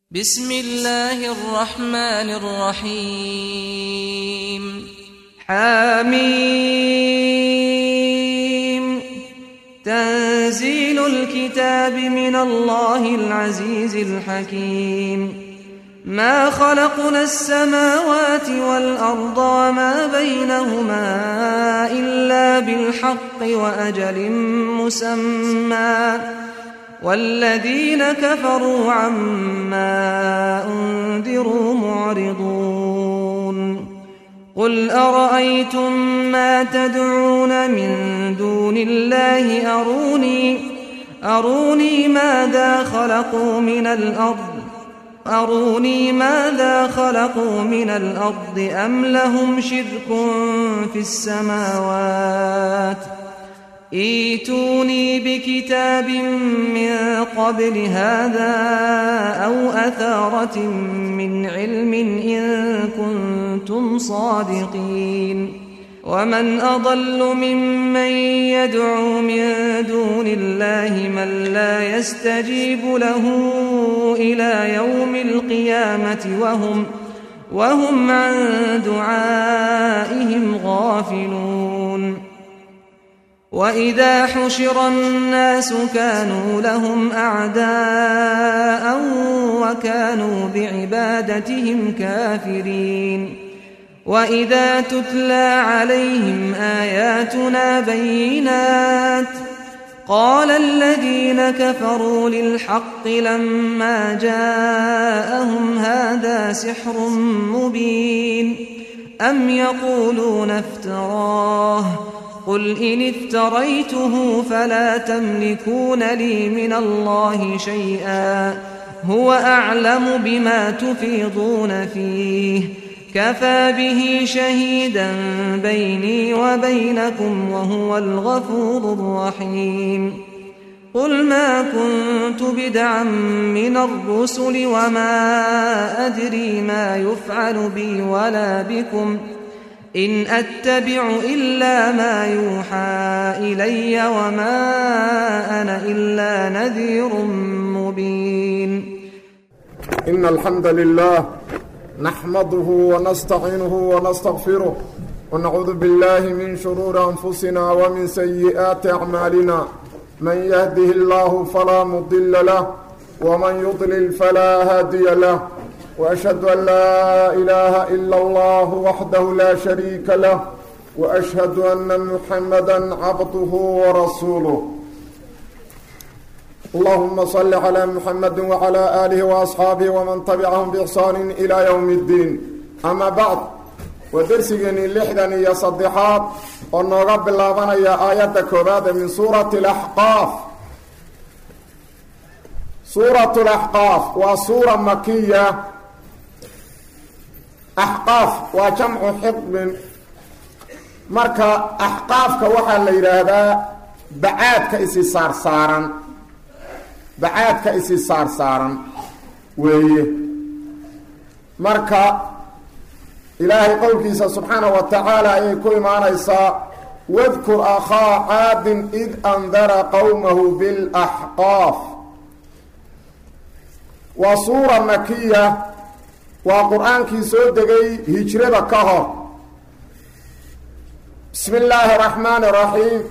بسم الله الرحمن الرحيم حميم تنزيل الكتاب من الله العزيز الحكيم ما خلقنا السماوات والأرض وما بينهما إلا بالحق وأجل مسمى والذين كفروا عما أنذروا معرضون قل أرأيتم ما تدعون من دون الله أروني ماذا خلقوا من الأرض أم لهم شرك في السماوات ائتوني بكتاب من قبل هذا أو أثارة من علم إن كنتم صادقين ومن أضل ممن يدعو من دون الله من لا يستجيب له إلى يوم القيامة وهم عن دعائهم غافلون وإذا حشر الناس كانوا لهم أعداء وكانوا بعبادتهم كافرين وإذا تتلى عليهم آياتنا بينات قال الذين كفروا للحق لما جاءهم هذا سحر مبين أم يقولون افتراه قل إن افتريته فلا تملكون لي من الله شيئا هو أعلم بما تفيضون فيه كفى به شهيدا بيني وبينكم وهو الغفور الرحيم قل ما كنت بدعا من الرسل وما أدري ما يفعل بي ولا بكم إن أتبع إلا ما يوحى إلي وما أنا إلا نذير مبين إن الحمد لله نحمده ونستعينه ونستغفره ونعوذ بالله من شرور أنفسنا ومن سيئات أعمالنا من يهده الله فلا مضل له ومن يضلل فلا هادي له وأشهد أن لا إله إلا الله وحده لا شريك له وأشهد أن محمدا عبده ورسوله اللهم صل على محمد وعلى آله وأصحابه ومن تبعهم بإحسان إلى يوم الدين أما بعد ودرسيني اللحدن يا صديحات ونغب الله يا آيات كبادة من سورة الأحقاف سورة الأحقاف وسورة مكية أحقاف وجمع حقب مركا أحقاف كوحا ليرادا بعاد كإسي صار سارا وهي مركا إلهي قولك سبحانه وتعالى يكون معنا إساء واذكر أخا عاد إذ أنذر قومه بالأحقاف وصورة مكية وقرآن كي سودغي هجرة كهر بسم الله الرحمن الرحيم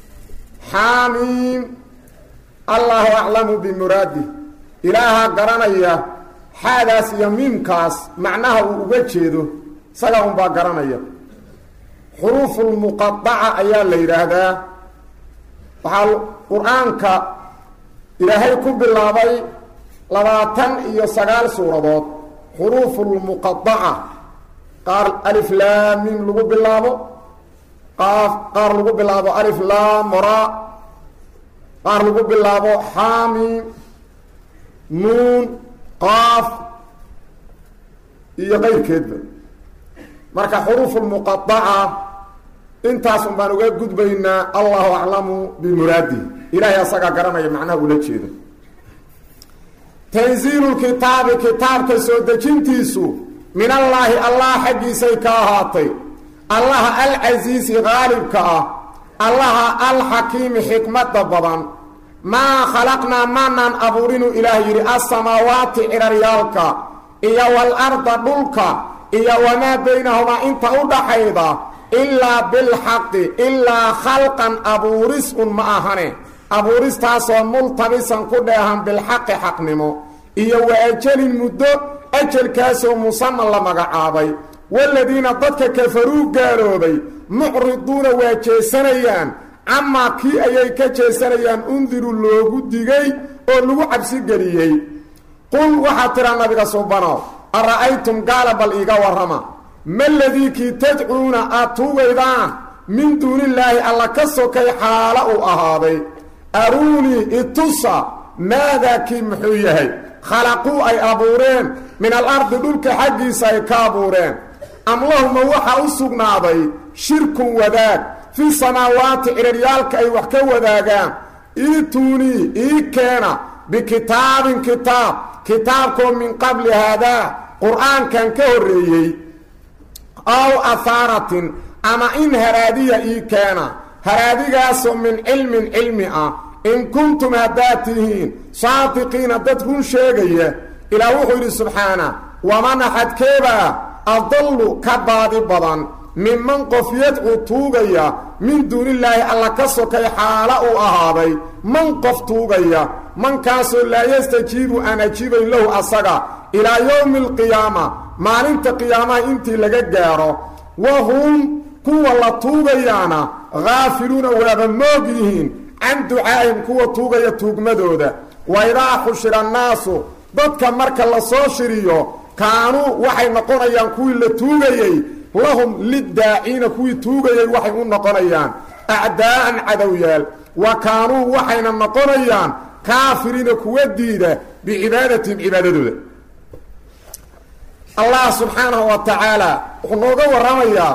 حاميم الله أعلم بمراده إلها قرانيا حادث يمين كاس معناه وجهده سلام با قرانيا حروف المقطعة أيان ليرهدا وحال قرآن كا إلهي كب الله بي لباتن إيا سغال سورة حروف المقطعة قال ألف لام ميم لغو بالله قال لغو بالله ألف لام راء قال لغو بالله حاميم نون قاف إيا غير كذب مركا حروف المقطعة انتاس بانوغا قد بينا الله أعلم بمراده إلهي أساقا قرانا معناه ولتشيده تنزيل الكتاب كتاب كسودجنتيسو من الله حقي سيكاهاتي الله العزيز غالب كاه الله الحكيم حكمة بضان maa khalaqnaa maanaan abuurinu ilaah yidhi assamaawaati ciraryaalka iyo walarda dhulka iyo wamaa baynahumaa inta u dhaxayda ilaa bilxaqi ilaa khalqan abuuris un ma ahane abuuristaasoo multabisan ku dheehan bilxaqi xaqnimo iyo wa ajalin muddo ajalkaasoo musaman la magacaabay waladiina dadka kafaruu gaaloobay mucriduuna waa jeesanayaan camaa kii ayay ka jeesanayaan undiru loogu digay oo lagu cabsigeliyey qul waxaad tidhaa nabiga subanow ara'aytum gaala bal iiga warrama ma ladii kii tadcuuna aad tuugaydaan min duunillaahi alla ka sokay xaala uu ahaaday aruunii itusa maadaa kii muxuu yahay khalaquu ay abuureen min alardi dhulka xaggiisa ay ka abuureen am lahuma waxaa u sugnaaday shirkun wadaag fi samaawaati ciraryaalka ay wax ka wadaagaan iituunii ii keena bikitaabin kitaabkoo min qabli haadaa qur'aankan ka horreeyey aw ahaaratin ama in haraadiya ii keena haraadigaasoo min cilmin cilmi ah in kuntum haddaad tihiin saadiqiina dad run sheegaya ilaah wuxuu yidhi subxaana waman axadkeebaa adallu ka baadi badan minman qof yadcuu tuugaya min duunillaahi alla ka sokay xaala uu ahaaday man qof tuugaya mankaasoo laa yastajiibu aan ajiibayn lahu asaga ilaa yowmi alqiyaama maalinta qiyaamaha intii laga gaaro wa hum kuwa la tuugayaana haafiluuna waaba moog yihiin can ducaa'ihim kuwa tuugaya tuugmadooda waidaa xushira annaasu dadka marka la soo shiriyo kaanuu waxay noqonayaan kuwii la tuugayey lahum liddaaciina kuwii tuugayay waxay u noqonayaan acdaa'an cadowyaal wa kaanuu waxayna noqonayaan kaafiriina kuwa diida bicibaadatihim cibaadadooda allah subxaanahu wa tacaala wuxuu nooga warramayaa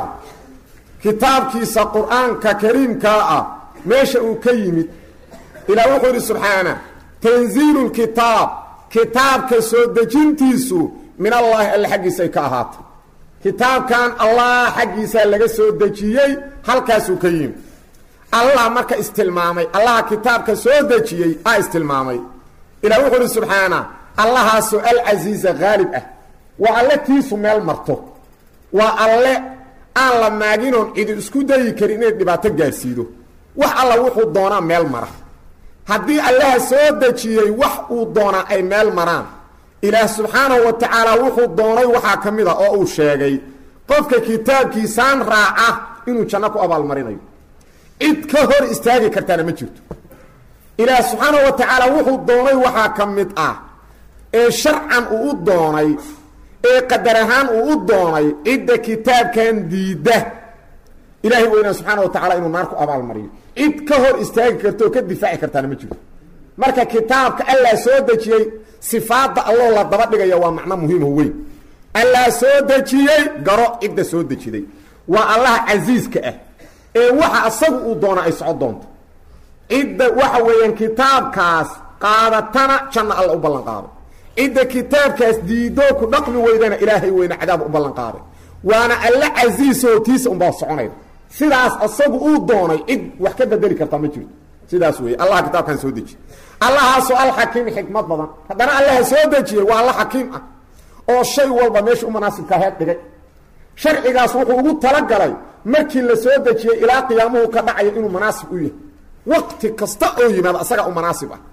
kitaabkiisa qur'aanka kariimkaa ah meesha uu ka yimid ilaah wuxuu yidhi subxaana tanziilu lkitaab kitaabka soo dejintiisu min allaahi alle xaggiisay ka ahaatay kitaabkan allah xaggiisaa laga soo dejiyey halkaasuu ka yimid allah marka istilmaamay allaha kitaabka soo dejiyey aa istilmaamay ilaah wuxuu yidhi subxaana allahaasoo alcasiiza haalib ah waa alle tiisu meel marto waa alle aan la maaginoon cidi isku dayi karin inay dhibaato gaadhsiido wax alla wuxuu doonaa meel mara haddii allaha soo dejiyey wax uu doonaa ay meel maraan ilaah subxaanahu wa tacaala wuxuu doonay waxaa ka mid a oo uu sheegay qofka kitaabkiisaan raaca inuu janno ku abaalmarinayo cid ka hor istaagi kartaana ma jirto ilaah subxaanahu wa tacaala wuxuu doonay waxaa ka mid ah ee sharcan uu u doonay ee qadar ahaan uu u doonay cidda kitaabkan diidda ilaahay weynaa subxaana wa tacala inuu naar ku abaalmariyo cid ka hor istaagi karta oo ka difaaci kartaana ma jirto marka kitaabka allah soo dejiyey sifaadda alloo la daba dhigaya waa macno muhiimo weyn allah soo dejiyey garo cidda soo dejiday waa allaha casiiska ah ee waxa asagu uu doona ay soco doonto cidda waxa weeyaan kitaabkaas qaadatana janno alla u ballan qaaday cidda kitaabkaas diidoo ku dhaqmi weydana ilaahay weyna cadaab u ballan qaaday waana alle casiisoo tiisa unbaa soconayda sidaas asagu uu doonay cid wax ka bedeli kartaa ma jirto sidaas weeye allaha kitaabkan soo dejiye allahaasoo alxakiim xikmad badan haddana allaha soo dejiyey waa alla xakiim ah oo shay walba meesha u munaasibka heed dhigay sharcigaas wuxuu ugu talagalay markii la soo dejiyey ilaa qiyaamuhu ka dhacayo inuu munaasib u yahay waqti kasta oo yimaado asaga u munaasib ah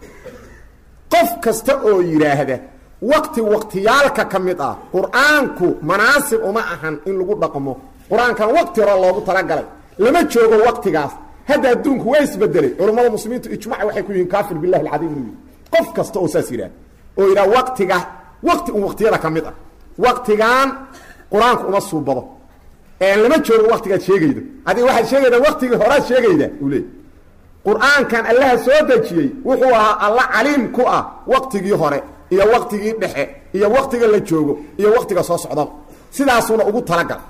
qof kasta oo yidhaahda waqtiyaalka ka mid ah qur-aanku munaasib uma ahan in lagu dhaqmo qur-aankan waqti hore loogu talagalay lama joogo waqtigaas hadda adduunku waa isbedelay culammada muslimiintu ijmac waxay ku yihiin kaafir billahi alcadiim inuu yihi qof kasta oo saas yidhaah oo yidhaha waqti un waqtiyada ka mid ah waqtigan qur-aanku uma suubado lama joogo waqtigaad sheegaydo adiga waxaad sheegaydaa waqtigii horaad sheegayda uu leey qur-aankan allaha soo dejiyey wuxuu ahaa alla caliim ku ah waqtigii hore iyo waqtigii dhexe iyo waqtiga la joogo iyo waqtiga soo socdaba sidaasuuna ugu talagal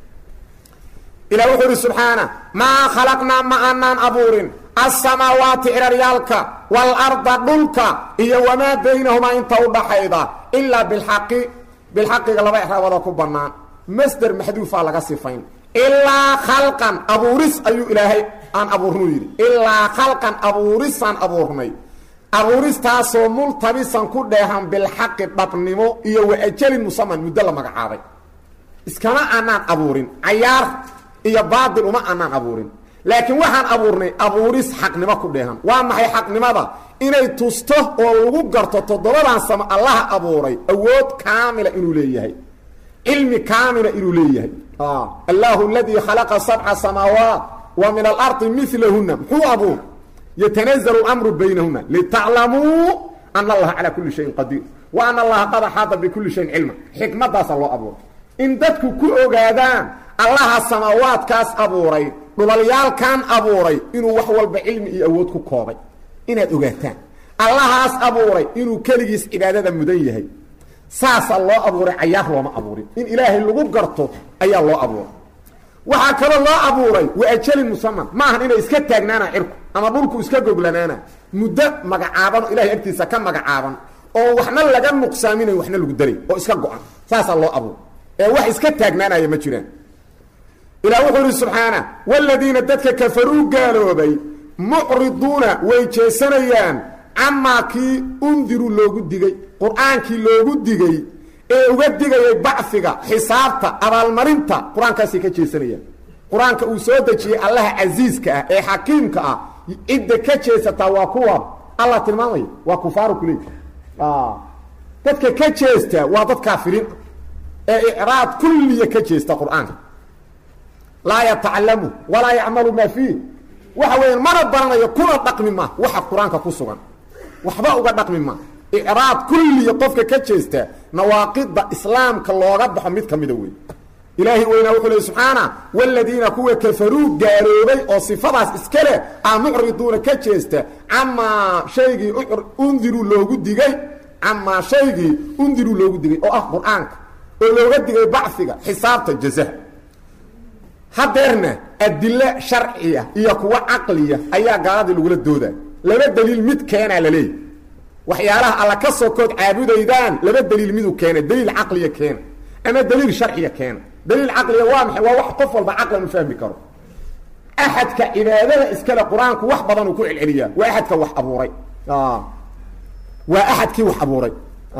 ilah wuxuu yidhi subxaana maa khalaqnaa ma aanaan abuurin assamaawaati ciraryaalka waalarda dhulka iyo wamaa baynahumaa inta u dhaxayda ilaa bilxaqi bilxaqiga laba exraabadoo ku bannaan masder maxduufaa laga sifayn ilaa khalqan abuuris ayuu ilaahay aan abuurnuu yidhi ilaa khalqan abuurisaan abuurnay abuuristaasoo multabisan ku dheehan bilxaqi dhabnimo iyo wa ajalin musaman muddo la magacaabay iskama aanaan abuurin cayaar iyo baadil uma aanaan abuurin laakiin waxaan abuurnay abuuris xaqnimo ku dheehan waa maxay xaqnimada inay tusto oo lagu garto toddobadan sama allaha abuuray awood kaamila inuu leeyahay cilmi kaamila inuu leeyahay allahu aladii khalaqa sabca samaawaat wa min alardi milahunna muxuu abuur yatanazzalu amru baynahuma litaclamuu ana allaha calaa kulli shayin qadiir wa ana allaha qad axaata bikulli shayin cilma xikmadaasa loo abuuray in dadku ku ogaadaan allaha samaawaadkaas abuuray dhulalyaalkan abuuray inuu wax walba cilmi iyo awood ku koobay inaad ogaataan allahaas abuuray inuu keligiis cibaadada mudan yahay saasaa loo abuuray cayaar looma abuurin in ilaahay lagu garto ayaa loo abuuray waxaa kaloo loo abuuray wa ajalin musaman maahan inay iska taagnaana cirku ama dhulku iska goglanaana muddo magacaaban ilahay agtiisa ka magacaaban oo waxna laga nuqsaaminayo waxna lagu daray oo iska go-an saasaa loo abuuray ee wax iska taagnaanaya ma jiraan ilaah wuxuu ihi subxaana waladiina dadka kafaruu gaaloobay mucriduuna way jeesanayaan camaa kii undiruu loogu digay qur-aankii loogu digay ee uga digayay bacfiga xisaabta abaalmarinta qur-aankaasay ka jeesanayaan qur-aanka uu soo dejiyey allaha casiiska ah ee xakiimka ah cidda ka jeesataa waa kuwa allah tilmaamaya waa kufaaru kuleey dadka ka jeesta waa dad kaafiriin ee icraad kulliya ka jeesta qur-aanka laa yatacalamu walaa yacmalu maa fiih waxa weeyaan mana baranayo kuna dhaqmi ma waxa qur-aanka ku sugan waxba uga dhaqmi ma icraad kulliya qofka ka jeesta nawaaqida islaamka looga baxo mid ka mida wey ilaahay weynaa wuxuu leey subxaana waladiina kuwa kafaruu gaaloobay oo sifadaas iska leh aa mucriduuna ka jeesta camaa shaygii undiruu loogu digay camaa shaygii undiruu loogu digay oo ah qur-aanka oo looga digay bacfiga xisaabta jazaha hadeerna adilo sharciya iyo kuwa caqliya ayaa gaaladii lagula doodaa laba daliil mid keenaa la leeyahy waxyaalaha alla ka sokood caabudaydaan laba daliil miduu keena daliil caqliya keena ama daliil sharciya keena daliil caqliya waa maxay waa wax qof walba caqlan u fahmi karo axadka cibaadada iskale qur-aanku wax badan uu ku celceliyaa waa axadka wax abuuray waa axadkii wax abuuray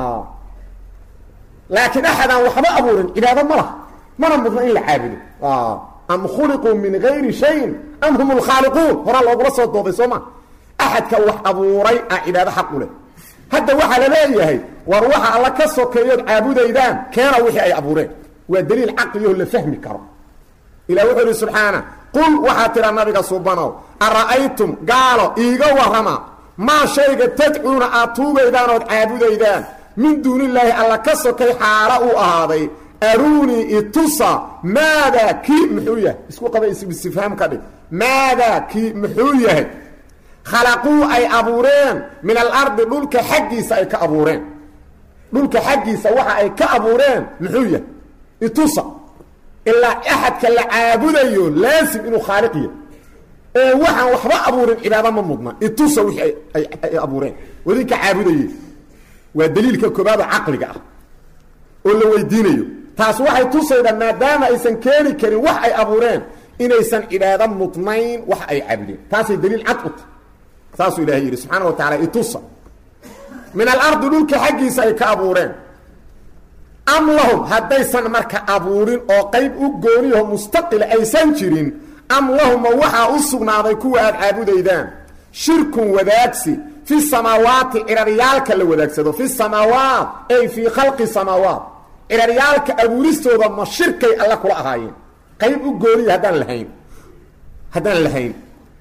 laakiin axadaan waxba abuurin cibaado ma laha mana mudna in la caabudo am khuliquu min gayri shayin am hum lkhaaliquun horaa loogula soo dooday soo ma axadka wax abuuray ah cibaado xaq u leh hadda waxaa la leeyahay war waxa alla ka sokeeyood caabudaydaan keena wixii ay abuureen waa daliil caqliyaho la fahmi karo ilah wuxuu ihi subxaana qul waxaa tidha nabiga subanow ara'aytum gaalo iiga warrama maa shayga tadcuuna aad tuugaydaan ood caabudaydaan min duunillaahi alla ka sokay xaala uu ahaaday aruunii itusa maadaa kii muxuu yahay isku qaba istifhaam ka dhig maadaa kii muxuu yahay khalaquu ay abuureen min alardi dhulka xaggiisa ay ka abuureen dhulka xaggiisa waxa ay ka abuureen muxuu yahay itusa ilaa axadka la caabudayo laasim inuu khaaliq yahay ee waxaan waxba abuurin cibaado ma mudna itusa wixii ay abuureen wadinka caabudaye waa daliilka koobaad oo caqliga ah oo la weydiinayo taas waxay tusaydaa maadaama aysan keeni karin wax ay abuureen inaysan cibaado mudnayn wax ay caabudeen taasay daliil cad u tahay saasuu ilahay yidhi subxaana wa tacala itusa min alardi dhulka xaggiisa ay ka abuureen am lahum haddaysan marka abuurin oo qayb u gooniyaho mustaqila aysan jirin am lahuma waxaa u sugnaaday kuwa aad caabudaydaan shirkun wadaagsi fi samaawaati ciraryaalka la wadaagsado fi samaawaat ay fii khalqi samaawaat ciraryaalka abuuristooda ma shirkay alla kula ahaayeen qayb u gooniya haddaan lahayn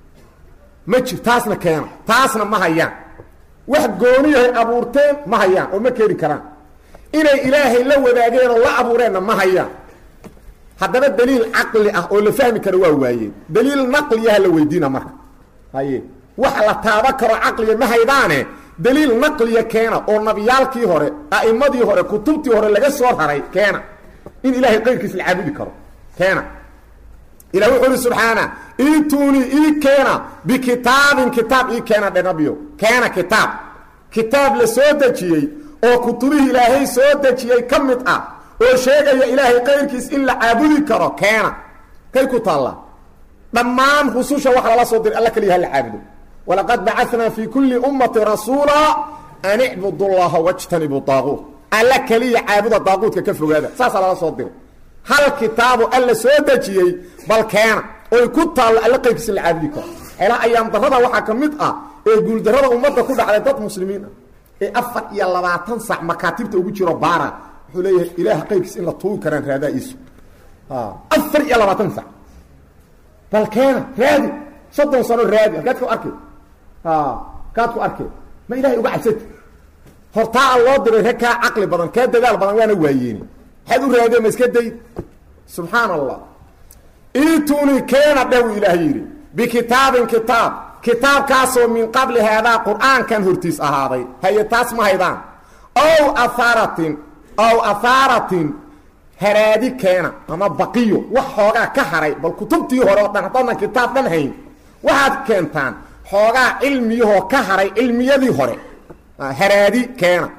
ma jir taasna keena taasna ma hayaan wax gooniyahay abuurteen ma hayaan oo ma keeni karaan inay ilaahay la wadaageen oo la abuureenna ma hayaan haddaba daliil caqli ah oo la fahmi karo waa waayeen daliil naqliyaha la weydiina marka haye wax la taaba karo caqliya ma haydaane daliil naqliya keena oo nabiyaalkii hore a'immadii hore kutubtii hore laga soo raray keena in ilaahay qayrkiis la caabudi karo keena ilah wuxuu uhi subxaana iituunii ii keena bikitaabin kitaab ii keena dhe nabiyo keena kitaab la soo dejiyey oo kutubihii ilaahay soo dejiyey ka mid ah oo sheegaya ilaahay qayrkiis in la caabudi karo keena kay ku taallaa dhammaan rususha wax lala soo diray alla keliya ha la caabudo walaqad bacatnaa fii kulli ummati rasuula an icbudu llaha wajtanibu daaquut alla keliya caabuda daaquudka ka fogaada saasaa lala soo diray hal kitaabo alla soo dejiyey bal keena oy ku taallo alla qaybkiisa la caabudi karo xeelaa ayaam darrada waxaa ka mid ah ee guuldarrada ummadda ku dhacday dad muslimiin ah ee 24 sac makaatibta ugu jiro baara wuxuu leeyahay ilaah qaybkiisa in la tuugi karaan raadaa iisu 24 sac bal keena raadi 30 sano raadi halkaad ku arkay kaad ku arkay ma ilaahay uga cabsatay hortaa loo diray rakaa caqli badan ka dadaal badan waana waayeen xad u raadeen ma iska day subhanallah iituni keena dhaw ilaahay bi kitaabin kitaab kaasoo min qabli hada qur'aan kan hortiis ahaaday hay taas ma haydaan aw atharatin haraadi keena ama baqiyo wax xoogaa ka haray bal kutubtii hore oo dhan kitaab dhan hayn waxaad keentaan xoogaa cilmiyahoo ka haray cilmiyadii hore haraadi keena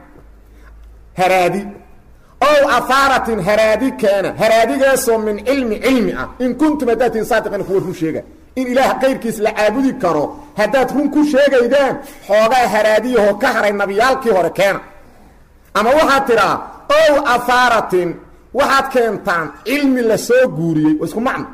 haraadi ow atharatin haraadi keena haraadigaasoo min cilmi ah in kuntum hadaatin saadiqan kuwa run sheega in ilaah qayrkiis la caabudi karo haddaad run ku sheegaydaan xoogaa haraadiyahoo ka haray nabiyaalkii hore keena ama waxaad tidhaa ow atharatin waxaad keentaan cilmi la soo guuriyey oo isku macno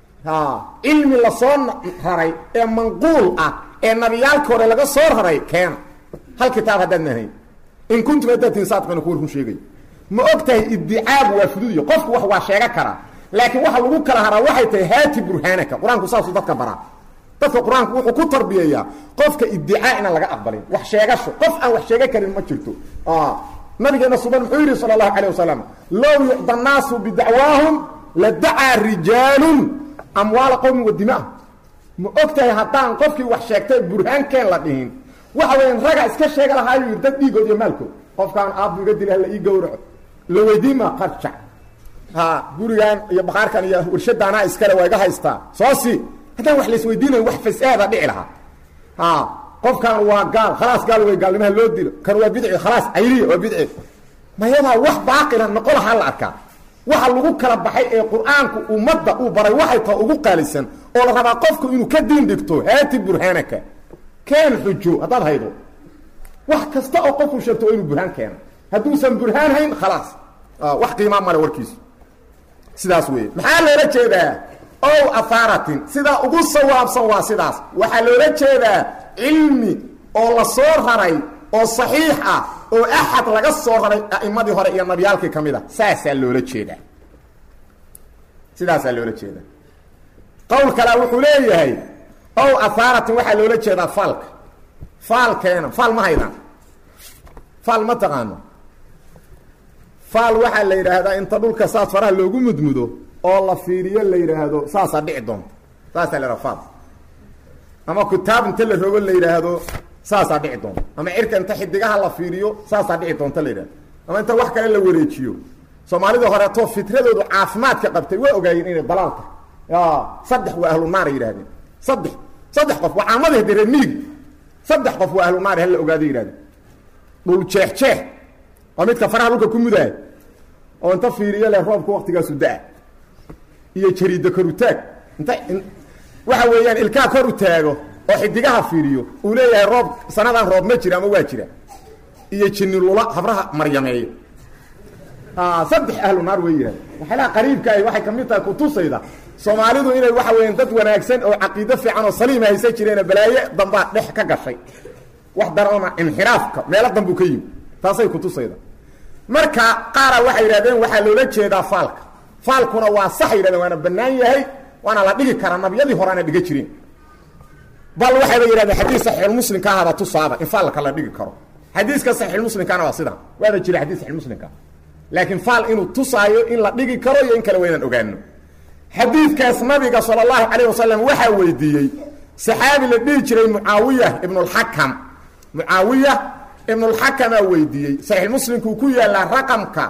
cilmi la soo raray ee manquul ah ee nabiyaalkii hore laga soo raray keena hal kitaab haddaad nahayn in kuntum hadaatin saadiqan kuwa run sheegay ma ogtahay iddicaab waa fududiyo qofku wax waa sheega karaa laakiin waxa lagu kala haraa waxay tahay haati burhaanaka quraanku saas dadka baraa dadka quraanku wuxuu ku tarbiyeeyaa qofka iddicaa in laga aqbalin wax sheegasho qof aan wax sheega karin ma jirto nabigeena subhanahu wa ta'ala sallallahu alayhi wasallam law yu'danasu bid'awahum la da'a rijalun amwal qawmi wa dimaa ma ogtahay haddaan qofkii wax sheegtay burhaankeen la dhihin waxa weyn raga iska sheega lahaayuu dad dhiigood iyo maalkood qofkaan aad uga dilay la ii gowraco la weydiima qarja gurigan iyo baqaarkan iyo warshadaana iskale waa iga haystaa soo si haddaan wax la isweydiinayo wax fasaada dhici lahaa qofkaan waa gaal khalaas gaal way gaalnimaha loo dilo kan waa bidci khalaas ayriya waa bidci ma yadaa wax baaqina noqol ha la arkaa waxa lagu kala baxay ee quraanku ummadda uu baray waxay taa ugu qaalisan oo la rabaa qofku inuu ka diin dhigto haati burhaanaka keen xujo hadaad haydo wax kasta oo qofku sheegto inuu burhaan keeno hadduusan burhaan hayn khalaas wax qiimo ma leh warkiisu sidaas weey maxaa loola jeedaa ow atharatin sidaa ugu sawaabsan waa sidaas waxaa loola jeedaa cilmi oo la soo raray oo saxiix ah oo axad laga soo raray a'imadii hore iyo nabiyaalkii ka mid ah saasaa loola jeedaa sidaasaa loola jeedaa qowl kale wuxuu leeyahay ow atharatin waxaa loola jeedaa falka falkeena fal ma haydaan fal ma taqaano fal waxaa la yidhaahdaa inta dhulka saas faraha loogu mudmudo oo la fiiriyo la yidhaahdo saasaa dhici doonta saasaa la yidhahda fal ama kitaab inta la rogo la yidhaahdo saasaa dhici doonta ama cirka inta xidigaha la fiiriyo saasaa dhici doonta la yidhahdo ama inta wax kale la wareejiyo soomaalida horeeto fitradoodu caafimaadka qabtay waa ogaayeen inay dalaal tahay saddex waa ahlu naar yidhahdeen saddex qof waa caamada reer miig saddex qof waa ahlu naar hal la ogaado yidhahdeen dhul jeex oo midka faraha dhulka ku mudaay oo inta fiiriyo leh roobku waqtigaasu daa iyo jariida korutaag inta waxa weeyaan ilkaa kor u taago oo xidigaha fiiriyo uu leeyahay roob sanadan roob ma jira ama waa jira iyo jinni lula habraha maryameeyo saddex ahlu naar way yiraahdeen waxa qariibka ay waxay kamid tahay ku tusayda Soomaalidu inay waxa weeyaan dad wanaagsan oo aqoon fiican oo saliim haysa jireen balaaye damba dhex ka gashay wax darama inxiraafka meel dambu ka yimid taasay ku tusayda marka qaara waxay yiraahdeen waxa loola jeedaa falkuna waa sax yiraahdeen waana banaan yahay waana la dhigi karaa nabiyadii horena dhiga jireen bal waxay yiraahdeen xadiis sahih muslim ka hada tusaaba in falka la dhigi karo xadiiska sahih muslim kana waa sida wada jira xadiis sahih muslim ka laakiin fal inuu tusaayo in la dhigi karo iyo in kala weeynan ogaano xadiiskaas nabiga sallallahu alayhi wasallam waxa weydiiyay saxaabi la dhigi jiray Muawiya ibn al-Hakam weydiiyay sahih muslimku ku yaala raqamka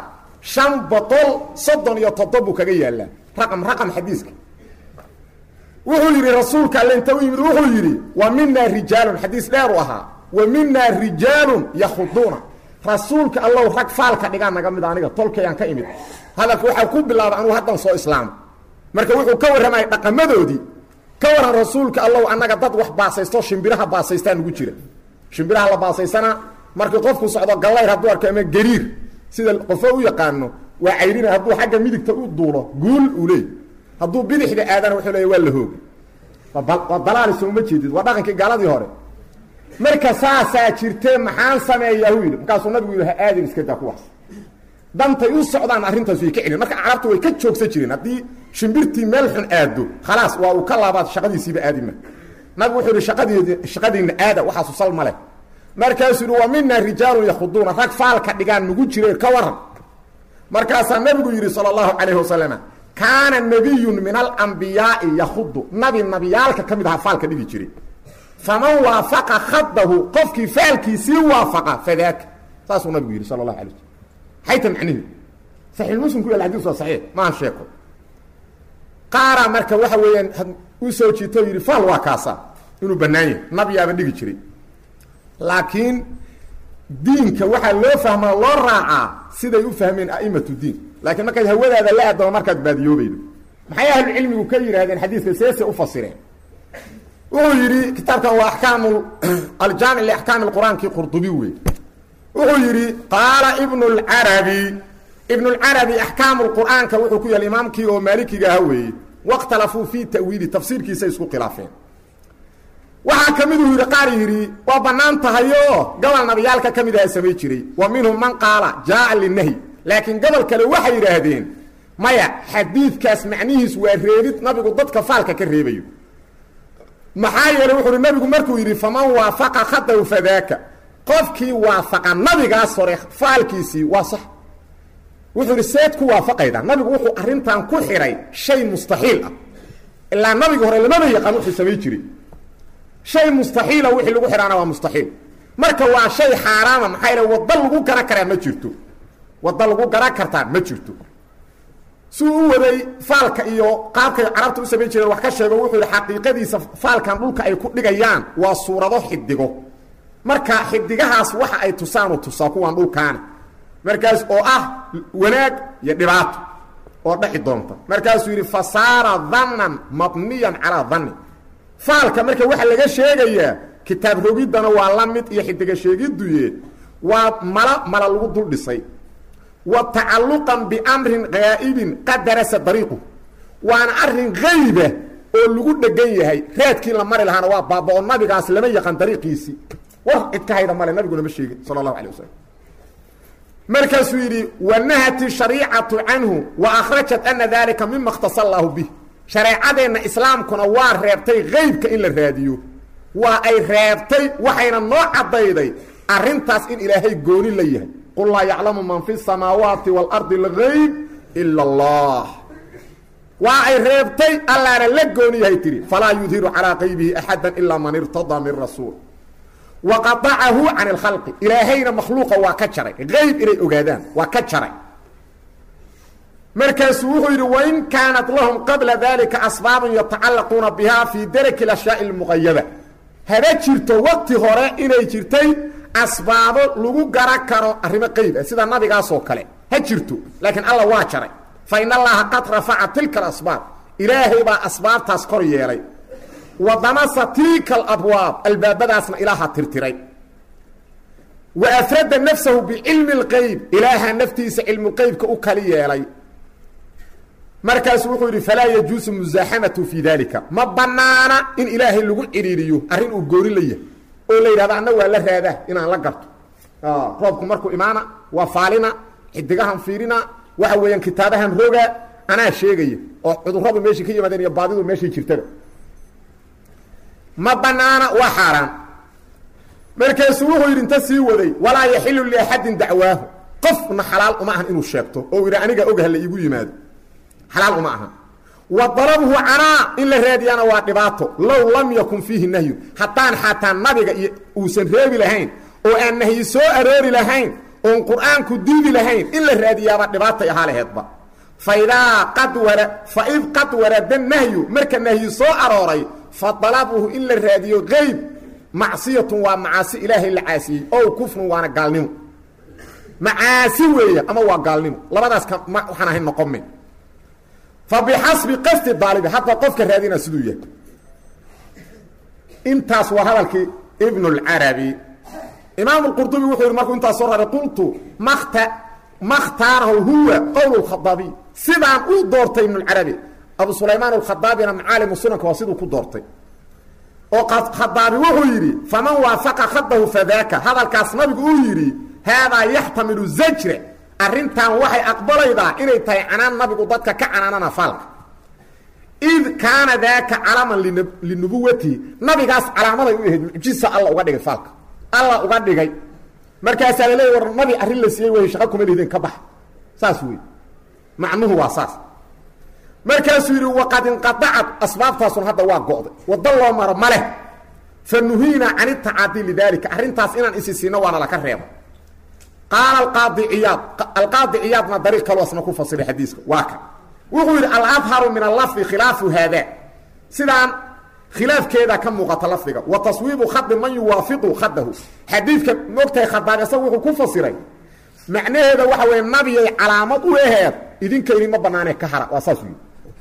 537 kaga yaala raqam xadiiska wuxuu yiri rasuulka alla inta yimid wuxuu yiri wa minna rijalun xadiis dheer waha wa minna rijalun yakhuduna rasuulka allah rag faalka dhiga naga mid aniga tolkayaan ka imid hadalku waxa ku bilaabay anuu hadan soo islaam marka wuxuu ka waramay dhaqamadoodii ka waran rasuulka allow annaga dad wax baasaysto shimbiraha baasaystaan ugu jira shimbiraha la baasaysana markii qofku socdo gallayr hadduu arko ama gariir sida qofo u yaqaano waa cayrina hadduu xagga midigta u duulo guul uu leey hadduu bidixda aadana wuxuu leeyahay waa la hooga waa dalaali soo ma jeedid waa dhaqankii gaaladii hore marka saasaa jirtee maxaan sameeyaa uu yidhi markaasuu nabigu yidhi ha aadin iska daa kuwaas dantay u socdaan arrintaas way ka celin marka carabtu way ka joogsan jireen haddii shimbirtii meel xun aado khalaas waa uu ka laabaad shaqadiisiiba aadima nabigu wuxuu yidhi shaqadiina aada waxaasu sal ma leh markaasuu yidhi wa mina rijaalun yakhuduuna rag faalka dhigaan nugu jireen ka waran markaasaa nabigu yidhi sala allahu calayhi wasalama kaana nabiyun min alambiyaai yakhudu nabiyaalka ka mid ahaa faalka dhigi jiray faman waafaqa khadahu qofkii faalkiisii waafaqa fadaaka saasuu nabigu yidhi sala allahu alay waslm xayta macnihi saxiix muslim ku yaala xadiis waa saxiix maahan sheeko qaara marka waxa weeyaan u soo jiito yidhi faal waa kaasa inuu bannaan yahay nabiyaaba dhigi jiray laakiin diinka waxaa loo fahmaa loo raacaa siday u fahmeen a'imatu diin laakiin markaad hawadaada la aadamo markaad baadiyoobaydo maxay ahlucilmigu ka yidhaahdeen xadiiska seese u fasireen wuxuu yidhi kitaabkan waa axkaamu aljaamic liaxkaami lqur'aankii qurdubi wey wuxuu yidhi qaala ibnu lcarabi axkaamu lqur'aanka wuxuu ku yahay imaamkii oo maalikiga aha weeye wakhtalafuu fii ta'wiili tafsiirkiisa isku khilaafeen waxaa ka miduu yidhi qaar yidhi waa bannaan tahayoo gobol nabiyaalka ka mid aha samay jiray wa minhum man qaala jaaa linahyi laakiin gobol kale waxay yidhaahdeen maya xadiidkaas macnihiis waa reebid nabigu dadka faalka ka reebayo maxaa yeeley wuxu uhi nabigu markuu yidhi faman waafaqa khadaw fadaaka qofkii waafaqa nabigaas hore faalkiisii waa sax wuxuu yidhi seed ku waafaqayda nabigu wuxuu arrintan ku xidhay shay mustaxiil ah ilaa nabiga hore lamaba yaqaan wuxuu samay jiray shay mustaxiila wixii lagu xidhaana waa mustaxiil marka waa shay xaaraama maxaa yeele wadda lagu gara karaa ma jirto wadda lagu gara kartaa ma jirto suu u waday faalka iyo qaabkay carabta u samayn jireen wax ka sheego wuxuu yidhi xaqiiqadiisa faalkan dhulka ay ku dhigayaan waa suurado xidigo marka xidigahaas waxa ay tusaanu tusaa kuwaan dhulkaana markaas oo ah wanaag iyo dhibaato oo dhaxi doonta markaasuu yidhi fasaara dannan mabniyan calaa danni faalka marka waxa laga sheegayaa kitaab rogiddana waa la mid iyo xidiga sheegidduye waa mala lagu dul dhisay wa tacalluqan biamrin ghaa'ibin qad darasa dariiqu waana arrin hayba oo lagu dhegan yahay raadkii la mari lahaana waa baaba oo nabigaas lama yaqaan dariiqiisii war cid ka hayda male nabiguna ma sheegin sala allahu calay wasalam markaasuu yidhi wanahati shariicatu canhu wa akhrajat ana dalika mima ikhtasa allaahu bih shareecadeenna islaamkuna waa reebtay haybka in la raadiyo waa ay reebtay waxayna noo caddayday arrintaas in ilaahay gooni la yahay qul laa yaclamu man fi samaawaati waalardi algayb ila allah waa ay reebtay allaana la gooni yahay tihi falaa yudhiru calaa qaybihi axada ilaa man irtadaa min rasuul waqadacahu can alkhalqi ilaahayna makhluuqa waa ka jaray hayb inay ogaadaan waa ka jaray markaasuu wuxuu yidhi wain kaanat lahum qabla dalika asbaabun yatacallaquuna biha fii daraki alashyaai almuqayaba haba jirto waqti hore inay jirtay asbaabo lagu gara karo arrimo qeyb ah sida nabigaasoo kale ha jirto laakiin alla waa jaray fa in allaha qad rafaca tilka alasbaab ilaahay baa asbaabtaas kor yeelay wa damasa tilka alabwaab albaabadaasna ilaaha tirtiray wa afrada nafsahu bicilmi اlqeyb ilaaha naftiisa cilmuqeybka u kali yeelay markaasu wuxuu yidhi falaa yajuusu musaaxamatu fii dalika ma banaana in ilaahay lagu cidhiiriyo arrin uu goori la yahay oo la yidhahdo anna waa la raadaa inaan la garto roobku markuu imaana waa faalina xidigahan fiirina waxa weeyaan kitaabahan roga anaa sheegaya oo cudurradu meeshii ka yimaadeen iyo baadidu meeshay jirtaba ma banaana waa xaaraan markaasuu wuxuu yidhi inta sii waday walaa yaxilu liaxadin dacwaahu qofna xalaal uma ahan inuu sheegto oo yidhi aniga ogaha la iigu yimaado xalaal uma ahan wa dalabuhu canaa in la raadiyaana waa dhibaato low lam yakun fiihi nahyu haddaan xataa nabiga iyo uusan reebi lahayn oo aan nahyi soo aroori lahayn oon qur'aanku diidi lahayn in la raadiyaaba dhibaatay ahaa laheedba faid qad warada nahyu marka nahyi soo arooray fa dalabuhu in la raadiyo qayb macsiyatun waa macaasi ilaahay la caasiyey ow kufrun waana gaalnimo macaasi weeye ama waa gaalnimo labadaas waxaan ahayn noqome fa bixasbi qasdi daalibi hadda qofka raadina siduu yahay intaas waa hadalkii ibn اlcarabi imaam اlqurdubi wuxuu yidhi markuu intaas soo raray qultu makhtaarahu huwa qowl اlkhadaabiy sidaan uu doortay ibn اlcarabi abu sulaymaan alkhadaabina macaalimu sunanka waa siduu ku doortay oo khadaabi wuxuu yidhi faman waafaqa khadahu fadaaka hadalkaas nabigu uu yidhi haadaa yaxtamilu zajra arrintan waxay aqbalaydaa inay tahay canaan nabigu dadka ka canaanana faalka id kaana daaka calaaman linubuwatihi nabigaas calaamaday u ahayd mucjisa alla uga dhigay faalka alla uga dhigay markaasaa la leeyay war nabi arrin la siiyey way shaqo kuma lihdin ka bax saas wey macnuhu waa saas markaasuu yidhi waqad inqadacat asbaabtaasun hadda waa go'day waddo loo maro ma leh fa nuhiina can itacadi lidaalika arrintaas inaan isi siino waana laka reeba qaala alqaadi ciyaadna dariiq kaloo asna ku fasiray xadiiska waa kan wuxuu yidhi alabharu min allafdi khilaafu haada sidaan khilaafkeeda ka muuqata lafdiga wa taswiibu khadi man yuwaafiqu khadahu xadiidka moogtahay khadaab isaga wuxuu ku fasiray macnaheeda waxa weeye nabiyay calaamad u aheed idinka idinma banaanee ka hara waa saas yidhi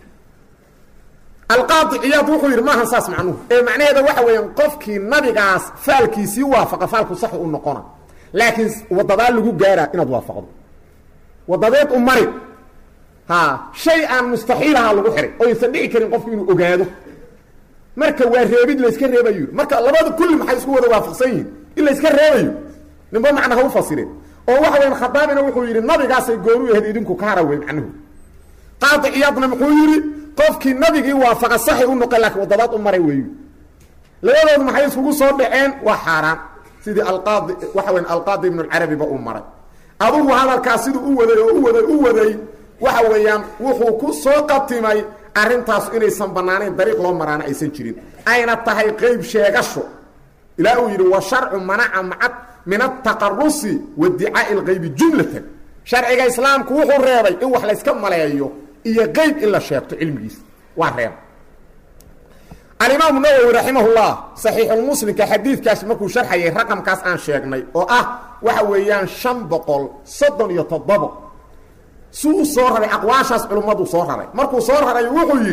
alqaadi ciyaad wuxuu yidhi maahan saas macnuhu ee macnaheeda waxa weeyaan qofkii nabigaas faalkiisii waafaqa faalku sax u noqona laakiin wadadaa lagu gaaraa inaad waafaqdo wadadeed u mari shay aan mustaxiilaha lagu xihay oo aysan dhici karin qofku inuu ogaado marka waa reebid layska reebayo marka labada kulli maxay isku wada waafaqsan yihiin in layska reebayo ninba macna ha u fasireen oo waxa weyn khadaabina wuxuu yidhi nabigaasay goonu yahayd idinku ka hara wey macnuhu qaadi ciyaadna muxuu yidhi qofkii nabigii waafaqa saxi u noqon laakiin wadadaad u maray weeyo labadood maxay isugu soo dhaceen waa xaaraan sidii alqaadi waxa weyn alqaadi ibn اlcarabi ba u maray adugu hadalkaas siduu u waday waxa weeyaan wuxuu ku soo qatimay arrintaas inaysan bannaanayn dariiq loo maraana aysan jirin ayna tahay qeyb sheegasho ilaa uu yidhi wa sharcu manaca macad min altaqarusi waidicaa'i اlqeybi jumlatan sharciga islaamku wuxuu reebay in wax layska maleeyo iyo qeyb in la sheegto cilmigiisa waa reeb alimaamu nawowi raximahullah saxiixulmuslimka xadiidkaas markuu sharxayay raqamkaas aan sheegnay oo ah waxa weeyaan 537 suu u soo raray aqwaashaas culummadu soo raray markuu soo raray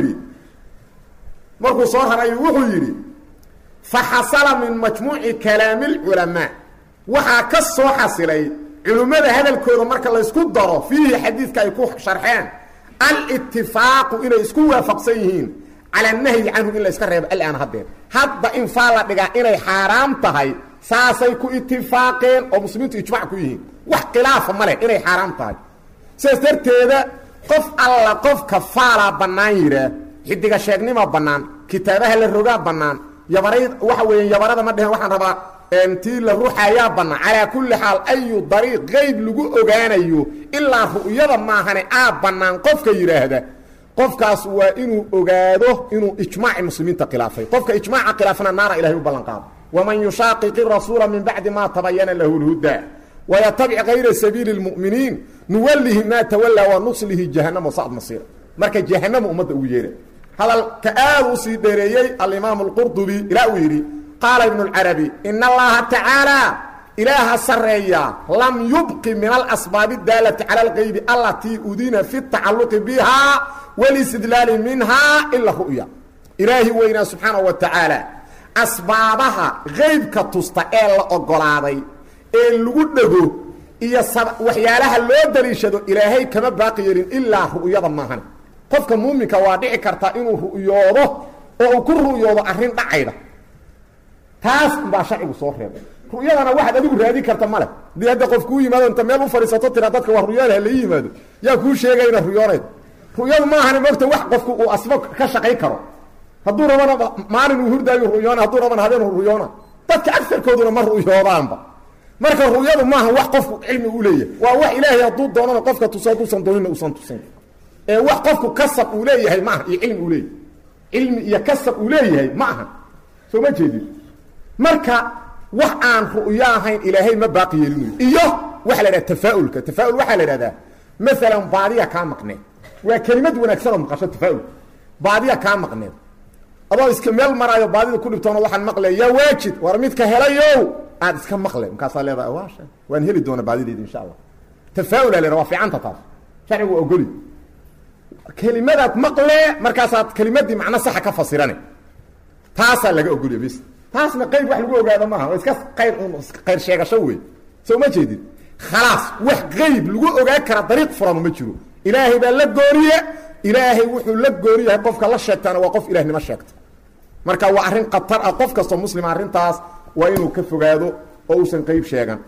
wuxuu yidhi faxasala min majmuuci kalaami اlculamaa waxaa ka soo xasilay culimmada hadalkooda marka laysku daro fiihi xadiidka ay ku sharxeen alitifaaqu inay isku waafaqsan yihiin cala nahyi canhu in layska reebo alaan haddeen hadda in faa la dhigaa inay xaaraam tahay saasay ku itifaaqeen oo muslimiintu ijmac ku yihiin wax khilaafa ma leh inay xaaraam tahay sidaas darteeda qof alla qofka faalaa bannaan yidhaah xidiga sheegnima bannaan kitaabaha la rogaa bannaan yabaray waxa weeyaan yabarada ma dhehen waxaan rabaa tii la ruuxayaa bannaan calaa kulli xaal ayu dariiq qeyb lagu ogaanayo ilaa ru'yada maahane bannaan qofka yidhaahda qofkaas waa inuu ogaado inuu ijmaaci muslimiinta khilaafay qofka ijmaaca khilaafna naara ilahay u ballan qaado waman yushaqiqi rasuula min bacdi ma tabayana lahu lhudaa wayatabic kayra sabiili اlmu'miniin nuwallihi maa tawallaa wa nuslihi jahannam wasa'ad masiira marka jahannama ummadda ugu yeeha hadalka aad u sii dheereeyey alimaamu اlqurdubi ilaa uu yidhi qaala ibnu اlcarabi in allaha tacaala ilaaha sareeya lam yubqi min alasbaabi اdaalati cala اlqeybi alatii udina fi اtacaluqi biha wاlistidlaali minha ila ru'ya ilaahi weynaa subxaanaه wa tacaala asbaabaha qeybka tusta ee la ogolaaday ee lagu dhego iyo waxyaalaha loo daliishado ilaahay kama baaqi yeelin ilaa ru'yada maahan qofka muuminka waa dhici kartaa inuu ru'yoodo oo uu ku ru'yoodo arrin dhacayda taas baa sharcigu soo reebay ru'yadana waxaad adigu raadin karta male hadii hadda qof kuu yimaado inta meel u fadhiisato tira dadka waa ru'yada ha la yimaado yaa kuu sheegayna ru'yoonayd ru'yadu maahan moogta wax qofku uu asba ka shaqayn karo hadduu rabana maalin uu hurdaayo ru'yoona hadduu rabana habeen ru'yoona dadka agarkooduna ma ru'yoodaanba marka ru'yadu maaha wax qofku cilmi u leeyahay waa wax ilaahay hadduu doonana qofka tuso hadduusan doonina usan tusin ee wax qofku kasab uu leeyahay maaha iyo cilmi uu leeyahay cilmi iyo kasab uu leeyahay ma aha soo ma jeedin marka wax aan ru'yo ahayn ilaahay ma baaqi yeelinayo iyo waxa la yidhaha tafaa'ulka tafaa'ul waxaa la yidhahdaa maalan baadiya kaa maqneed waa kelimad wanaagsan oo maqasho tafaa'ul baadiya kaa maqneed adoo iska meel maraayo baadida ku dhibtoona waxaan maqlaya yaa waajid war midka helayow aad iska maqle markaasaa leedahay waasha waan heli doonaa baadideeda insha allah tafaa'ul aa la yidhaha waa fiicanta taas sharcigu waa ogoli kelimadaad maqle markaasaad kelimadii macno saxa ka fasirane taasaa laga ogoliya bis taasna qayb wax lagu ogaado maaha waa iska qayr sheegasho wey soo ma jeedid khalaas wax qayb lagu ogaan kara dariiq furan ma jiro ilaahay baa la gooriye ilaahay wuxuu la gooriyahay qofka la sheegtana waa qof ilaahnimo sheegta marka waa arrin qatar ah qof kastoo muslim arrintaas waa inuu ka fogaado oo uusan qayb sheegan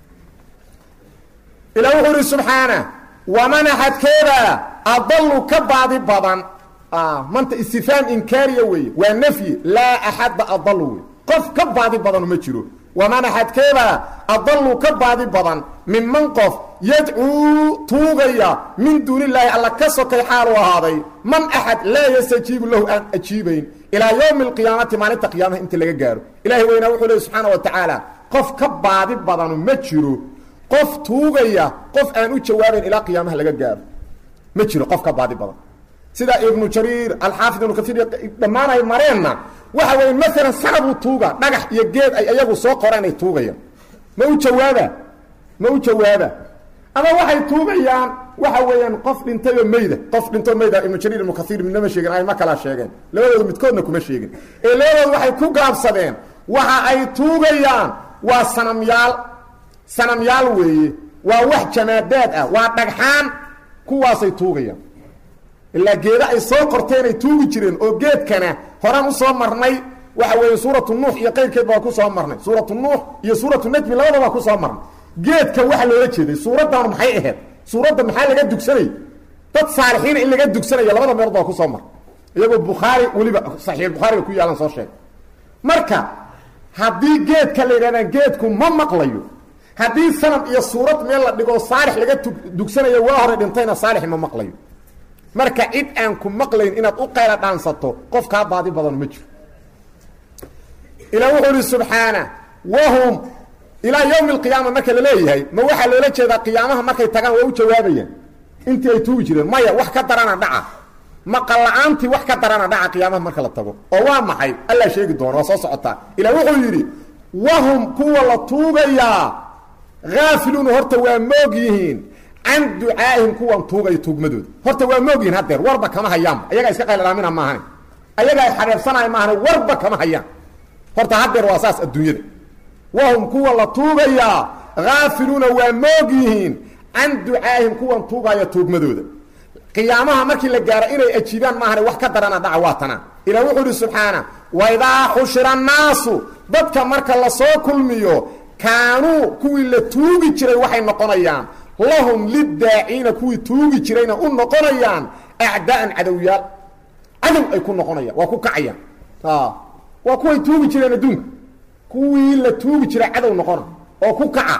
ilaa wuxuu yidhi subxaana waman axadkeeda adallu ka baadi badan manta istifaam inkaariya weeye waa nafyi laa axadda adallu wey qof ka baadi badanu ma jiro waman axadkeeda adallu ka baadi badan minman qof yadcuu tuugaya min duuni illaahi alla ka sokay xaalu ahaaday man axad laa yastajiibu lahu aan ajiibayn ilaa yowmi alqiyaamati maalinta qiyaamaha inta laga gaaro ilahay weynaa wuxuu leey subxaana wa tacaala qof ka baadi badanu ma jiro qof tuugaya qof aan u jawaabayn ilaa qiyaamaha laga gaaro ma jiro qof ka baadi badan sida ibnu jariir alxaafid ibnu kasiir dhammaan ay mareenna waxa weeye maalan sanabuu tuuga dhagax iyo geed ay ayagu soo qoreen ay tuugayaan ma u jawaaba ama waxay tuugayaan waxa weeyaan qof dhintay oo meyda qof dhintoo meyda ibnu jariir ibnu kasiir midnama sheegin ay ma kala sheegeen labadooda midkoodna kuma sheegin ee labadooda waxay ku gaabsadeen waxa ay tuugayaan waa sanamyaal weeye waa wax jamaadaad ah waa dhagxaan kuwaasay tuugayaan ilaa geeda ay soo qorteen ay tuugi jireen oo geedkana horaan u soo marnay waxa weeye suuratu nuux iyo qayrkeed baa ku soo marnay suuratu nuux iyo suuratu najmi labadaba ku soo marnay geedka waxa loola jeeday suuraddaanu maxay ahayd suuradda maxaa laga dugsanayay dad saalixiina in laga dugsanayo labada meelood baa ku soo marnay iyagoo bukhaari weliba saxiix bukhaariga ku yaalan soo sheegay marka haddii geedka la yidhahdaan geedku ma maqlayo haddii sanam iyo suurad meel la dhigo saalix laga dugsanayo waa hore dhintayna saalix ma maqlayo marka cid aan ku maqlayn inaad u qayla dhaansato qof kaa baadi badan ma jiro ilaa wuxuu ihi subxaana wahum ilaa yowmi alqiyaama marka la leeyahay ma waxaa loola jeedaa qiyaamaha markay tagaan waa u jawaabayaan intii ay tuugi jireen maya wax ka darana dhaca maqal la-aantii wax ka darana dhaca qiyaamaha marka la tago oo waa maxay allaa sheegi doona waa soo socotaa ilaa wuxuu yidhi wahum kuwa la tuugayaa haafiluuna horta waa moog yihiin can ducaa'ihim kuwan tuugaya tuugmadooda horta waa moog yihiin haddeer warba kama hayaanba ayagaa iska qayladhaamina maahane ayagaa ay xareebsanaya maahane warba kama hayaan horta haddeer waa saas adduunyada wahum kuwa la tuugayaa haafiluuna waa moog yihiin can ducaa'ihim kuwan tuugaya tuugmadooda qiyaamaha markii la gaaro inay ajiibaan maahane wax ka darana dhaca waa tanaa ilaa wuxuu ihi subxaana waidaa xushira annaasu dadka marka lasoo kulmiyo kaanuu kuwii la tuugi jiray waxay noqonayaan lahum lidaaciina kuwii tuugi jirayna u noqonayaan acdaa'an cadowyaal cadow ay ku noqonayaan waa ku kacayaan waa kuway tuugi jireen adduunka kuwii la tuugi jiray cadow noqona oo ku kaca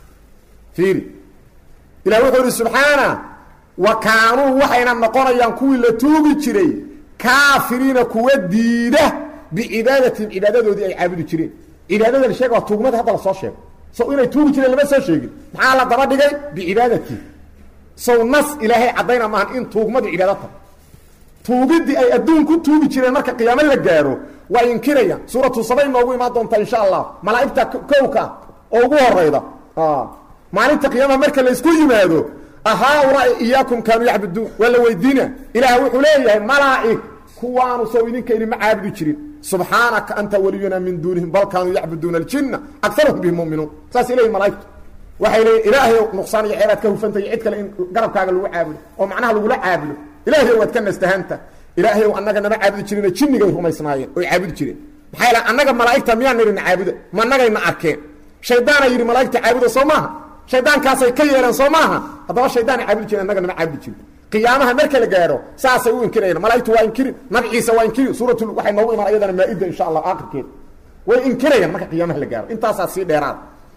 fiiri ilah wuxuu ihi subxaana wa kaanuu waxayna noqonayaan kuwii la tuugi jiray kaafiriina kuwa diida bicibaadatin cibaadadoodii ay caabudi jireen cibaadada la sheega waa tuugmada hadda la soo sheego sow inay tuugi jireen lama soo sheegin maxaa la daba dhigay bicibaadati sow nas ilaahay caddayna maahan in tuugmadu cibaado tahay tuugiddii ay adduunku tuugi jireen marka qiyaamo la gaaro waa inkirayaan suuratu saba inoogu imaan doonta insha allah malaa'igta kowka oo ugu horayda maalinta qiyaamaha marka la isku yimaado ahaa-ulaa'i iyaakum kaanuu yacbuduun waa la weydiina ilaah wuxuu leeyahay malaa'ig kuwaanu sow idinka idinma caabudi jirin subxaanaka anta waliyuna min duunihim bal kaanuu yacbuduuna aljinna akaruhum bihim mu'minuun saasay leeyihin malaa'igtu waxay leeyihin ilaahay nuqsaan iyo ceebaad ka hufantay cid kale in garabkaaga lagu caabudo oo macnaha lagula caabudo ilaahay waad ka nastahanta ilaahay annaga nama caabudi jireen jinnigay rumaysnaayeen oy caabudi jireen maxaa yeele annaga malaa'igta miyaan nidhina caabuda ma annagayna arkeen shaydaana yidhi malaa'igta caabuda soo maaha shaydaankaasay ka yeeleen soo maaha haddaba shaydaana caabudi jireen annaga nama caabudi jirin qiyaamaha marka la gaaro saasay u inkirayaan malaa'igtu waa inkirin nabi ciise waa inkirin suuratu waxay noogu imaan ayadana maa'ida insha allah aakhirkeeda way inkirayaan marka qiyaamaha la gaaro intaasaa sii dheeraad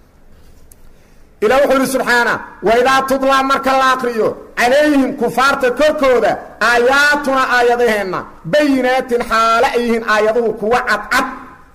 ilaa wuxuu ihi subxaana waidaa tudlaa marka la akriyo calayhim kufaarta korkooda aayaatuna aayadaheenna bayinaatin xaale ay yihiin aayaduhu kuwa cadcad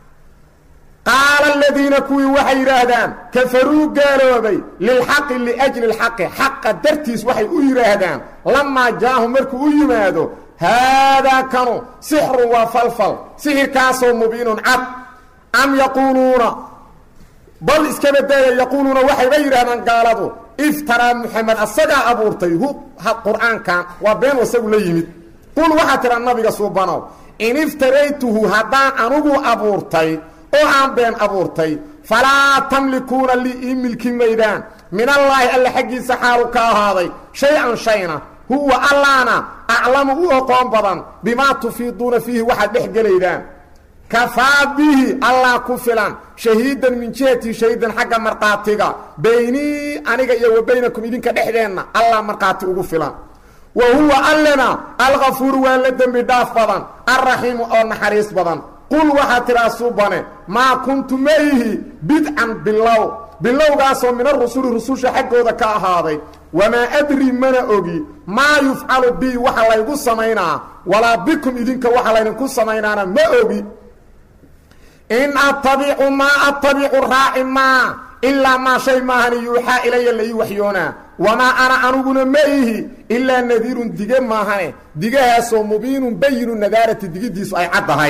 qaala aladiina kuwii waxay yidhaahdaan kafaruu gaaloobay lilxaqi liajli lxaqi xaqa dartiis waxay u yidhaahdaan lamaa jaahum markuu u yimaado haadaa kanu sixrun waa falfal sixirkaasoo mubiinun cad am yaquuluuna bal iska badaaya yaquuluuna waxayba yidhahdaan gaaladu iftaraa muxamed asagaa abuurtay qur'aankan waa been isagu la yimid qul waxaa tiraa nabiga suubanow in iftaraytuhu haddaan anugu abuurtay oo aan been abuurtay falaa tamlikuuna lii ii milki maydaan min allaahi alla xaggiisa xaalu ka ahaaday shay-an shayna huwa allaana aclamu u oqoon badan bimaa tufiiduuna fiihi waxaad dhex gelaydaan kafaa bihi allah ku filan shahiidan min jihati shahiidan xagga markhaatiga baynii aniga iyo wa baynakum idinka dhexdeenna allah markhaati ugu filan wa huwa allena alkafuuru waa la dembi dhaaf badan alraxiimu oo naxariis badan qul waxaa tidhaa suubane maa kuntu ma ihi bidcan bilowgaasoo min arusuli rususha xaggooda ka ahaaday wamaa adri mana ogi maa yufcalu bii waxa laygu samaynaa walaa bikum idinka waxa laydinku samaynaana ma ogi in attabicu maa attabicu raaci maa ilaa maa shay maahani yuuxaa ilaya la ii waxyoonaa wamaa ana aniguna ma ihi ilaa nadiirun dige maahane digahaasoo mubiinun bayinu nadaarati digiddiisu ay caddahay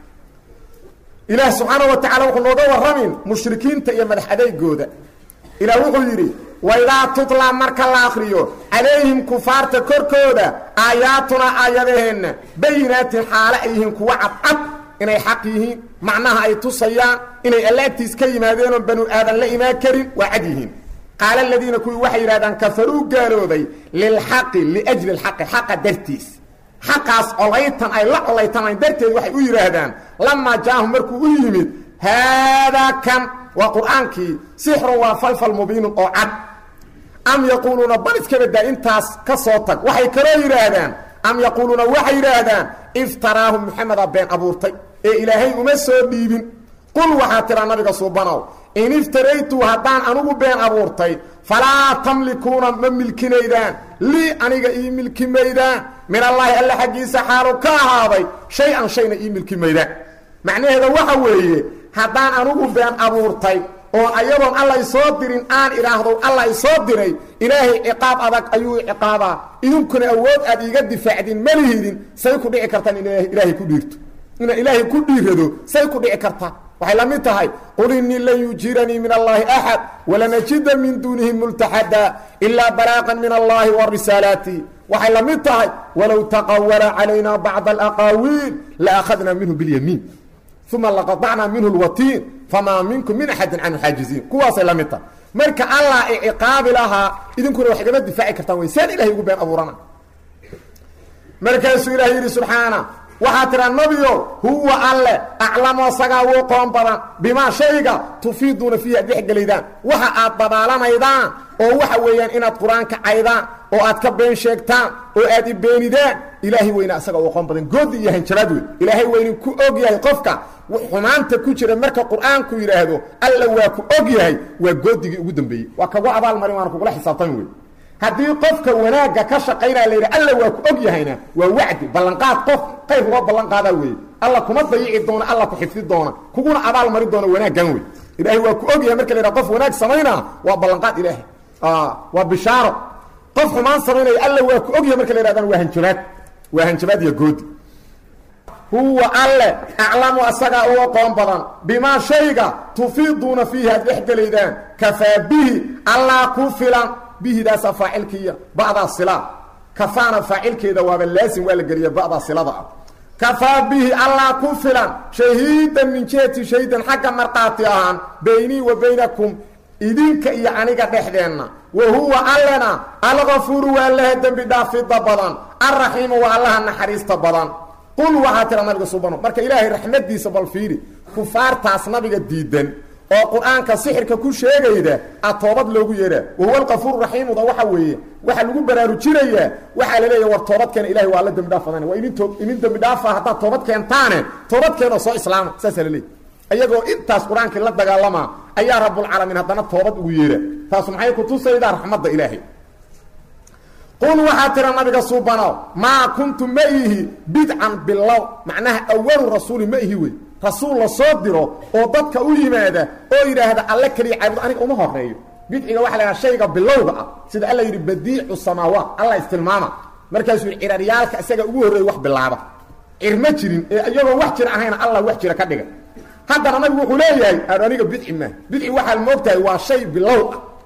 ilaah subxaana wa tacala wuxuu nooga warramin mushrikiinta iyo madax adeygooda ilaah wuxuu yidhi waidaa tutlaa marka la akriyo calayhim kufaarta korkooda aayaatunaa aayadaheenna bayinaatin xaale ay yihiin kuwa cadcad inay xaq yihiin macnaha ay tusayaan inay allaagtiis ka yimaadeenoo banu aadan la imaan karin waa cad yihiin qaala aladiina kuwii waxay yidhahdaan kafaruu gaalooday lilxaqi liajli lxaqi xaqa dartiis xaqaas colaytan ay la colaytamayn darteed waxay u yidhaahdaan lamaa jaahum markuu u yimid haadaa kan waa qur'aankii sixrun waa falfal mubiinun oo cad am yaquuluuna bal iska badaa intaas ka soo tag waxay kaloo yidhaahdaan am yaquuluuna waxay yidhaahdaan iftaraahu maxameda been abuurtay ee ilaahay uma soo dhiibin qul waxaa tiraa nabiga suubanow in iftaraytu haddaan anugu been abuurtay falaa tamlikuuna ma milkinaydaan lii aniga ii milki maydaan min allaahi alla xaggiisa xaalu ka ahaaday shay-an shayna ii milki maydaan macnaheeda waxa weeye haddaan anugu been abuurtay oon ayadoon alla isoo dirin aan idhaahdo alla isoo diray ilaahay ciqaab adag ayuu ciqaabaa idinkuna awood aad iiga difaacdin ma lihidin say ku dhici kartaan in ilaahay ku dhiirto inaad ilaahay ku dhiirado say ku dhici kartaa waxay la mid tahay qul innii lan yujiiranii min allaahi axad walanajida min duunihi multaxada ilaa balaaqan min allaahi wa risaalaati waxay la mid tahay walow taqawala calayna bacda alaqaawiil la akhadnaa minhu biاlyamiin uma laqadacnaa minhu lwatiin famaa minkum min axadin canhu xaajiziin kuwaasay la mid tahay marka allah i ciqaabi lahaa idinkuna wax igama difaaci kartaan wey saan ilahay ugu been abuurana markaasuu ilahay yidhi subxaana waxaa tiraa nabiyo huwa alle aclamu asagaa wuu qoon badan bimaa shayga tufiiduuna fiihi aad dhexgelaydaan waxa aad dabaalanaydaan oo waxa weeyaan inaad qur-aanka caydaan oo aad ka been sheegtaan oo aad i beenidaan ilaahay weyna asaga uu qoon badan goodi iyo hanjaraad wey ilaahay weynin ku og yahay qofka xumaanta ku jira marka qur-aanku yidhaahdo alla waa ku og yahay waa goodigii ugu dambeeyey waa kagu abaalmarin waana kugula xisaabtami wey haddii qofka wanaagga ka shaqaynaya la yidhi alla waa ku og yahayna waa wacdi ballanqaad qof qayr loo ballanqaadaa weeye alla kuma dayici doona alla ku xifdi doona kuguna abaal mari doona wanaaggan wey ilaahay waa ku og yahay marka la yidhaha qof wanaag samaynaa waa ballanqaad ilaahay waa bishaaro qof xumaan samaynaya alla waa ku og yahay marka la yidhahdana waa hanjabaad iyo goodi huwa alle aclamu asagaa u aqoon badan bimaa shayga tufiiduuna fiihi aad dhexgelaydaan kafaa bihi allah ku filan bihidaasa faacilkiiya ba'daa sila kafaana faacilkeeda waaba laasim waa la geliya ba'daa silada ah kafaa bihi allah ku filan shahiidan min jihati shahiidan xagga markhaati ahaan baynii wa baynakum idinka iyo aniga dhexdeenna wa huwa allena alkafuuru waa allaha dembi dhaafidda badan alraxiimu waa allaha naxariista badan qul waxaa tira nabiga subano marka ilaahay raxmadiisa bal fiiri kufaartaas nabiga diidan oo qur-aanka sixirka ku sheegayda a toobad loogu yeedhaa wahuwa alkafuur raxiimuda waxa weeye waxaa lagu baraarujinayaa waxaa la leeya war toobadkeena ilahay waa la dembi dhaaf badan waa inin dembi dhaafa haddaad toobad keentaane toobadkeenoo soo islaama saasaa la leeya ayagoo intaas qur-aankii la dagaalamaa ayaa rabbulcaalamiin haddana toobad ugu yeedha taasu maxay ku tusaydaa raxmadda ilaahay qul waxaa tira nabiga suubanow maa kuntu ma ihi bidcan bilow macnaha awalu rasuuli ma ihi wey rasuul la soo diro oo dadka u yimaada oo yidhaahda alle keliya caabud aniga uma horeeyo bidciga waxa la yidhaha shayga bilowga ah sida alla yidhi badiicu samaawaat alla istilmaama markaasuu yidhi ciraryaalka isaga ugu horreeya wax bilaaba cir ma jirin ee iyagoo wax jira ahayna allah wax jira ka dhiga haddana nabigu wuxuu leeyahay aniga bidci ma bidci waxaad moogtahay waa shay bilow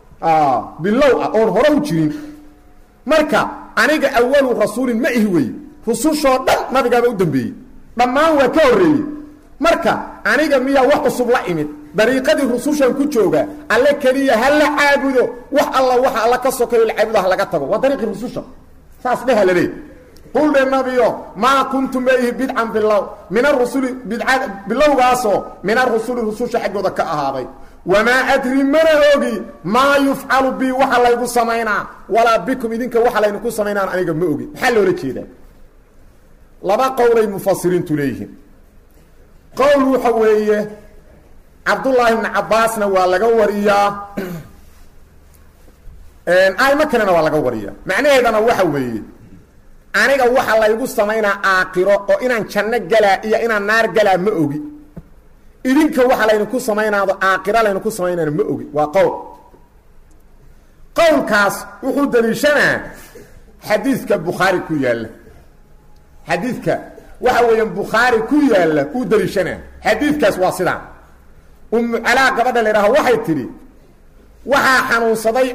ah oon hore u jirin marka aniga awalu rasuulin ma ihi wey rusushoo dhan nabigaaba u dambeeyey dhammaan waa ka horreeyey marka aniga miya wax cusub la imid dariiqadii rusushan ku jooga alle kaliya hal la caabudo wax alla waxa alla ka sokayo la caabudo laga tago waa dariiqi rususha saas dhaha leey qul nabiyo ma kuntum bihi bid'an billaw min ar-rusul bid'an billaw gaaso min ar-rusul rususha xaqooda ka ahaaday wama adri mana ogi ma yuf'alu bi waxa la igu sameeyna wala bikum idinka waxa la igu sameeynaan aniga ma ogi waxa loo jeedaa laba qowlay mufassirin tuleeyeen qowl waxa weeye Abdullah ibn Abbasna waa laga wariyaa ay makalena waa laga wariyaa macnaheedana waxa weeye aniga waxa la igu sameeynaa aakhiro oo inaan janno galaa iyo inaan naar galaa ma ogi idinka waxa la idinku sameeynaado aakhiro la idinku sameeynaana ma ogi waa qowlkaas wuxuu daliishanaa xadiiska Bukhari ku yaala xadiiska waxa weeyaan Bukhari ku yaala uu daliishanaa xadiiskaas waa sidaan ala gabadha leeyahay waxay tiri waxa xanuunsaday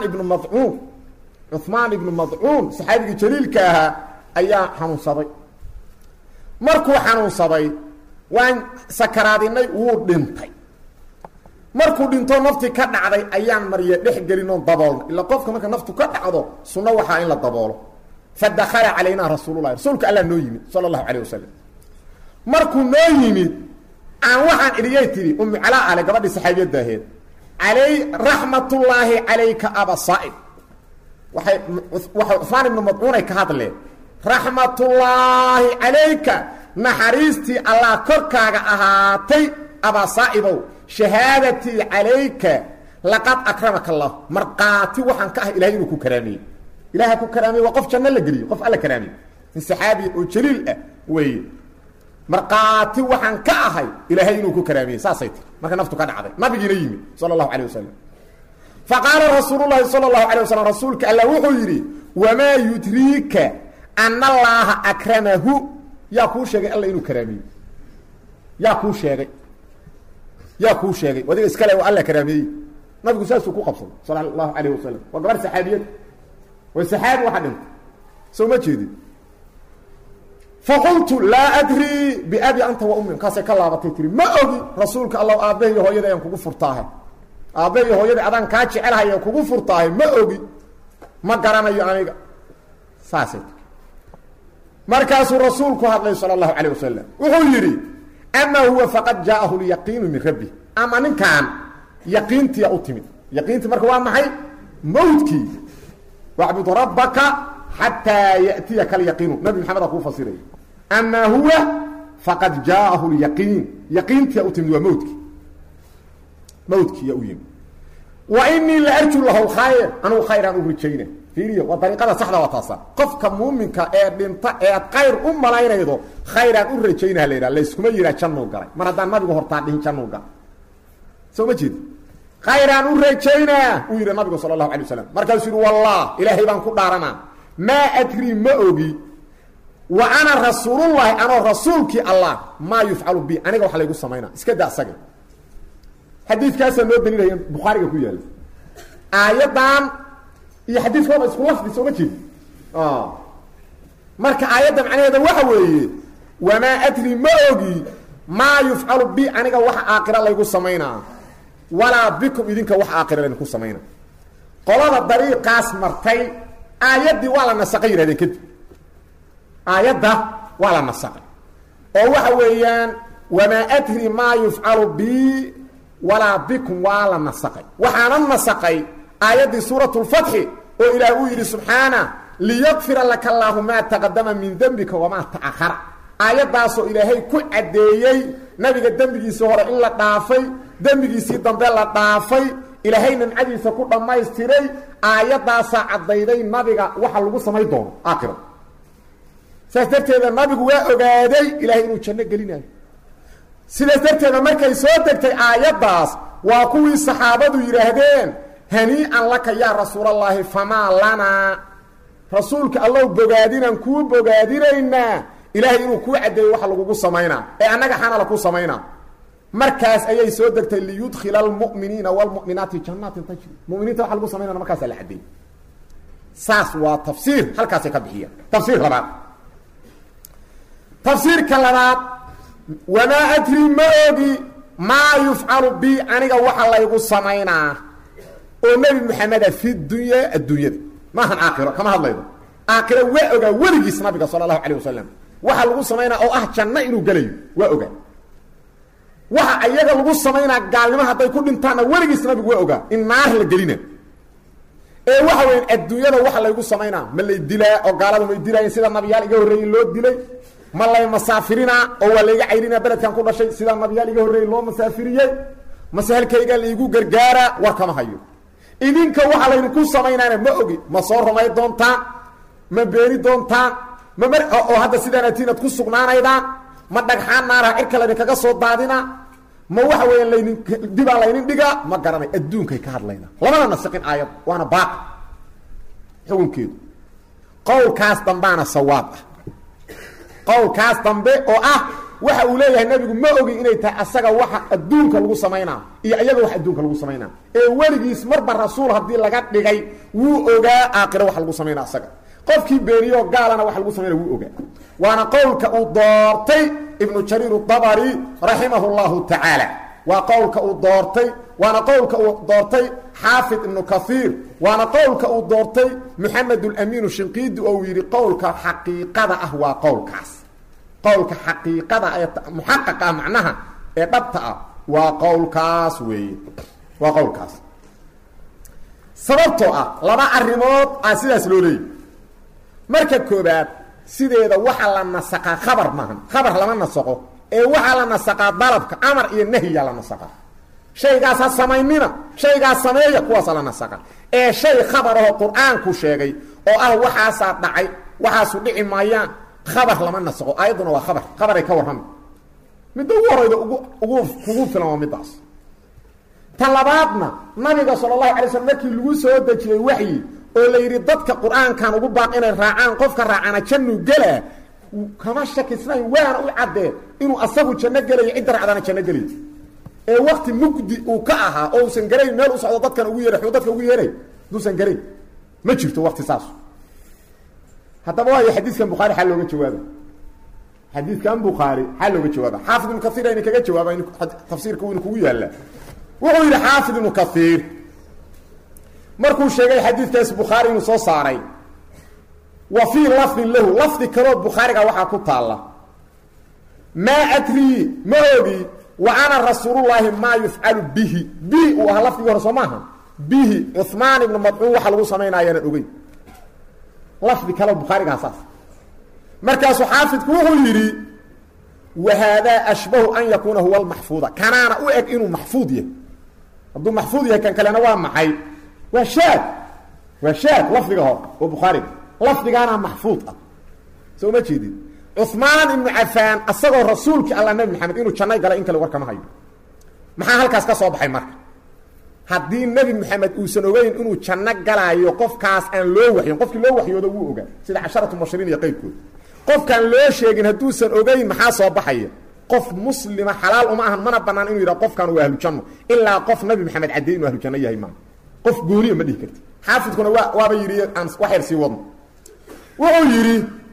Uthman ibn Mad'un saxaabiga jaliilka ah ayaa xanuunsaday markuu xanuunsaday waan sakaraadinay uu dhintay markuu dhinto nafti ka dhacday ayaan mariye dhex gelino dabool ila qofka marka naftu ka dhacdo sunna waxa in la daboolo fadakhala alayna rasuulullaahi rasuulka alla noo yimid sallallahu alayhi wasallam markuu noo yimid aan waxaan iliyay tiri ala gabadhi saxaabiyada ahayd alay rahmatullahi alayka aba sa'id waxa Uthman ibn Mad'un ay ka hadleen rahmatullahi alayka naxariisti Allah korkaaga ahaatay aba sa'ibow shahadati alayka laqad akramaka Allah marqaati waxaan ka ah ilaahay inuu ku karaamay ilaahay ku karaamay waa qof janno la galiyo qof alla karaamay in saxaabi oo jaliil ah way marqaati waxaan ka ahay ilaahay inuu ku karaamay saasay marka naftu ka dhacday nabigiina yimi sallallahu alayhi wasallam فقال رسول الله صلى الله عليه وسلم رسولك الله وحيري وما يدريك أن الله أكرمه يا كو شيغي الله إنه كرامي يا كو شيغي وذي اسكاله الله كرامي نبي ساسو كو قبص صلى الله عليه وسلم وقبر سحابيات والسحاب واحد سو ما جيدي فقلت لا أدري بأبي أنت وأمي كاسك الله بتيتري ما أدري رسولك الله أبيه هو يدا ينكو فرطاها aabay hooyada adan ka jecelahay kugu furtaay ma ogi ma garanayo aniga saasay markaas rasuulku hadlay sallallahu alayhi wasallam wuxuu yiri ama huwa faqad jaahu al-yaqin min rabbi ama ninkan yaqinti ya utimid yaqinti marka waa maxay mawdki wa'bud rabbaka hatta ya'tiyaka al-yaqin nabi muhammad ku fasiray ama huwa faqad jaahu al-yaqin yaqinti ya utimid wa mawdki ya uyim wa inni la arju lahu khayr anu khayran urjayna fiiriyo wa tariiqada saxda wa taasa qofka muuminka ee dhinta ee khayr u malaynaydo khayran urjayna leeyahay la iskuma yira janno galay mar hadaan nabiga hortaa dhihin janno gal soo ma jeed khayran urjayna uu yiri nabiga sallallahu alayhi wasallam markaas uu wallah ilaahi baan ku dhaarana ma adri ma ogi wa ana rasuulullah ana rasuulki allah ma yuf'alu bi aniga waxa la igu sameeyna iska daasaga حديث كاسا نو دليل البخاري ku yaal aayadan iyo xadiiskooda isku lafdi soo jeed marka aayadan macnaheedu waxa weeye wama adri ma ogi ma yuf'alu bi aniga waxa aakhira la igu sameeyna wala bikum idinka waxa aakhira la igu sameeyna qolada dariiqaas martay aayadii wala nasaqay yiraahdeen kadib aayada wala nasaqay oo waxa weeyaan wama adri ma yuf'alu bi ولا بكم ولا نسقي وحنا نسقي آيات سورة الفتح وإله يري سبحانه ليغفر لك الله ما تقدم من ذنبك وما تأخر آيات داسو إلهي كو عديي نبي ذنبي سورة إلا دافي ذنبي سي دنبه لا دافي إلهي من عديس كو دمايستيري آيات داسا عديدي نبي waxa lagu samay doono aakhiro saastarteeda nabigu waa ogaaday ilaahay inuu janno gelinayo sidaas darteeda markay soo degtay aayadaas waa kuwii saxaabadu yiraahdeen hani'an laka ya rasuulullaahi fama lana rasuulka allah bogaadinan ku bogaadinayna ilaahay inuu ku cadeeyo waxa lagu sameeyna ee anaga xana la ku sameeyna markaas ayay soo degtay li yudkhilal mu'minina wal mu'minati jannatin tajri mu'minita waxa lagu sameeyna markaas la cadeeyo saas waa tafsiir halkaas ka bixiya tafsiir labaad wamaa adri ma ogi maa yufcalu bi aniga waxa laygu samaynaa oo nebi moxameda fi dunya adduunyada maahan aakhiro kama hadlaydo aakhiro waa ogaa weligiis nabiga sala allahu calayh wasalam waxa lagu samaynaa oo ah janno inuu gelayo waa ogaa waxa ayaga lagu samaynaa gaalnimo hadday ku dhintaanna weligiis nabigu waa ogaa in naar la gelina ee waxa weyn adduunyada waxa laygu samaynaa ma lay dilaa oo gaaladu may dilaayeen sida nabiyaal iga horreeyey loo dilay ma lay masaafirinaa oo waa layga cayrinaa beledkan ku dhashay sida nabiyaal iga horreeyey loo masaafiriyey mase halkayga laygu gargaaraa war kama hayo idinka waxa laydinku samaynaana ma ogi ma soo rumay doontaan ma beeni doontaan ma mar oo hadda sidaan atiinad ku sugnaanaydaan ma dhagxaan naaraha cirka laydinkaga soo daadinaa ma waxa weeyaan laydin dibaa laydin dhigaa ma garanay adduunkay ka hadlaynaa lamana nasaqin aayad waana baaq xukunkeedu qowlkaas dambaana sawaab ah qowlkaas dambe oo ah waxa uu leeyahay nabigu ma ogi inay tahay asaga waxa adduunka lagu samaynaa iyo iyaga waxa adduunka lagu samaynaa ee weligiis marba rasuul haddii laga dhigay wuu ogaa aakhiro waxa lagu samaynaa asaga qofkii beeniyo gaalana waxa lagu samaynaa wuu ogaa waana qowlka uu doortay ibnu jariir الطabari raximahu اllahu tacaala waa qowlka uu doortay waana qowlka uu doortay xaafid ibnu kahiir waana qowlka uu doortay moxamed اlamiin shinqiidi oo uu yidhi qowlka xaqiiqada ah waa qowlkaas qowlka xaqiiqada ee muxaqaqa ah macnaha ee dhabta ah waa qowlkaas weeye waa qowlkaas sababtoo ah laba arrimood aa sidaas loo leeyay marka koobaad sideeda waxa la nasaqaa khabar maahan khabar lama nasaqo ee waxa la nasaqaa dalabka amar iyo nahyiya la nasaqaa shaygaas ha samaynina shaygaas sameeya kuwaasa la nasaqa ee shay khabar ahoo qur-aanku sheegay oo ah waxaasaa dhacay waxaasu dhici maayaan khabar lama nasaqo aayadduna waa khabar khabaray ka warrami midda ugu horayda kugu filan waa middaas tan labaadna nabiga sala allahu alay slm markii lagu soo dejiyey waxyi oo la yidhi dadka qur-aankan ugu baaq inay raacaan qofka raacana jannu gelaa kama shakisnayn waana u caddee inuu asagu janno gelayo cidda raacdana janno gelayo ee wakti mugdi uu ka ahaa oo usan garayn meel u socdo dadkan ugu yeeray xuu dadka ugu yeeray duusan garayn ma jirto wakti saas haddaba waayo xadiiskan bukhaari xaa looga jawaaba xadiidkan bukhaari xaa looga jawaaba xaafid ibnu kaiir ayna kaga jawaaba in tafsiirka wayna kugu yaalla wuxuu yidhi xaafid ibnu kaiir markuu sheegay xadiidkaas bukhaari inuu soo saaray wa fii lafdin lahu lafdi kaloo bukhaariga waxaa ku taalla maa adrii ma ogi wa ana rasuulullaahi maa yufcalu bihi bihi uu ahaa lafdigii hore soo maaha bihi cuhmaan ibnu madcuun waxa lagu samaynaayana ogey lafdi kaleo bukhaarigaa saas markaasuu xaafidku wuxuu yidhi wa haadaa ashbahu an yakuuna huwa almaxfuuda kanaana u eg inuu maxfuud yahay hadduu maxfuud yahay kan kalena waa maxay waa shaad waa shaad lafdiga hore oo bukhaariga lafdigaana maxfuud ah soo ma jeedid cuhmaan ibnu cafaan asagoo rasuulkii alla nebi maxamed inuu jannay galay in kale war kama hayo maxaa halkaas ka soo baxay marka haddii nebi moxamed uusan ogeyn inuu janno galaayo qofkaas aan loo waxyin qofkii loo waxyoodo wuu ogaa sida casharatu mubashiriin iyo qaybkood qofkaan loo sheegin hadduusan ogeyn maxaa soo baxaya qof muslima xalaal uma ahan mana bannaan inuu yidhaha qofkaan waa ahlujanno ilaa qof nebi maxamed caddeey inuu ahlujanno yahay maa qof gooniya ma dhihi karti xaafidkuna waaba yidhi aan wax yar sii wadno wuxuu yidhi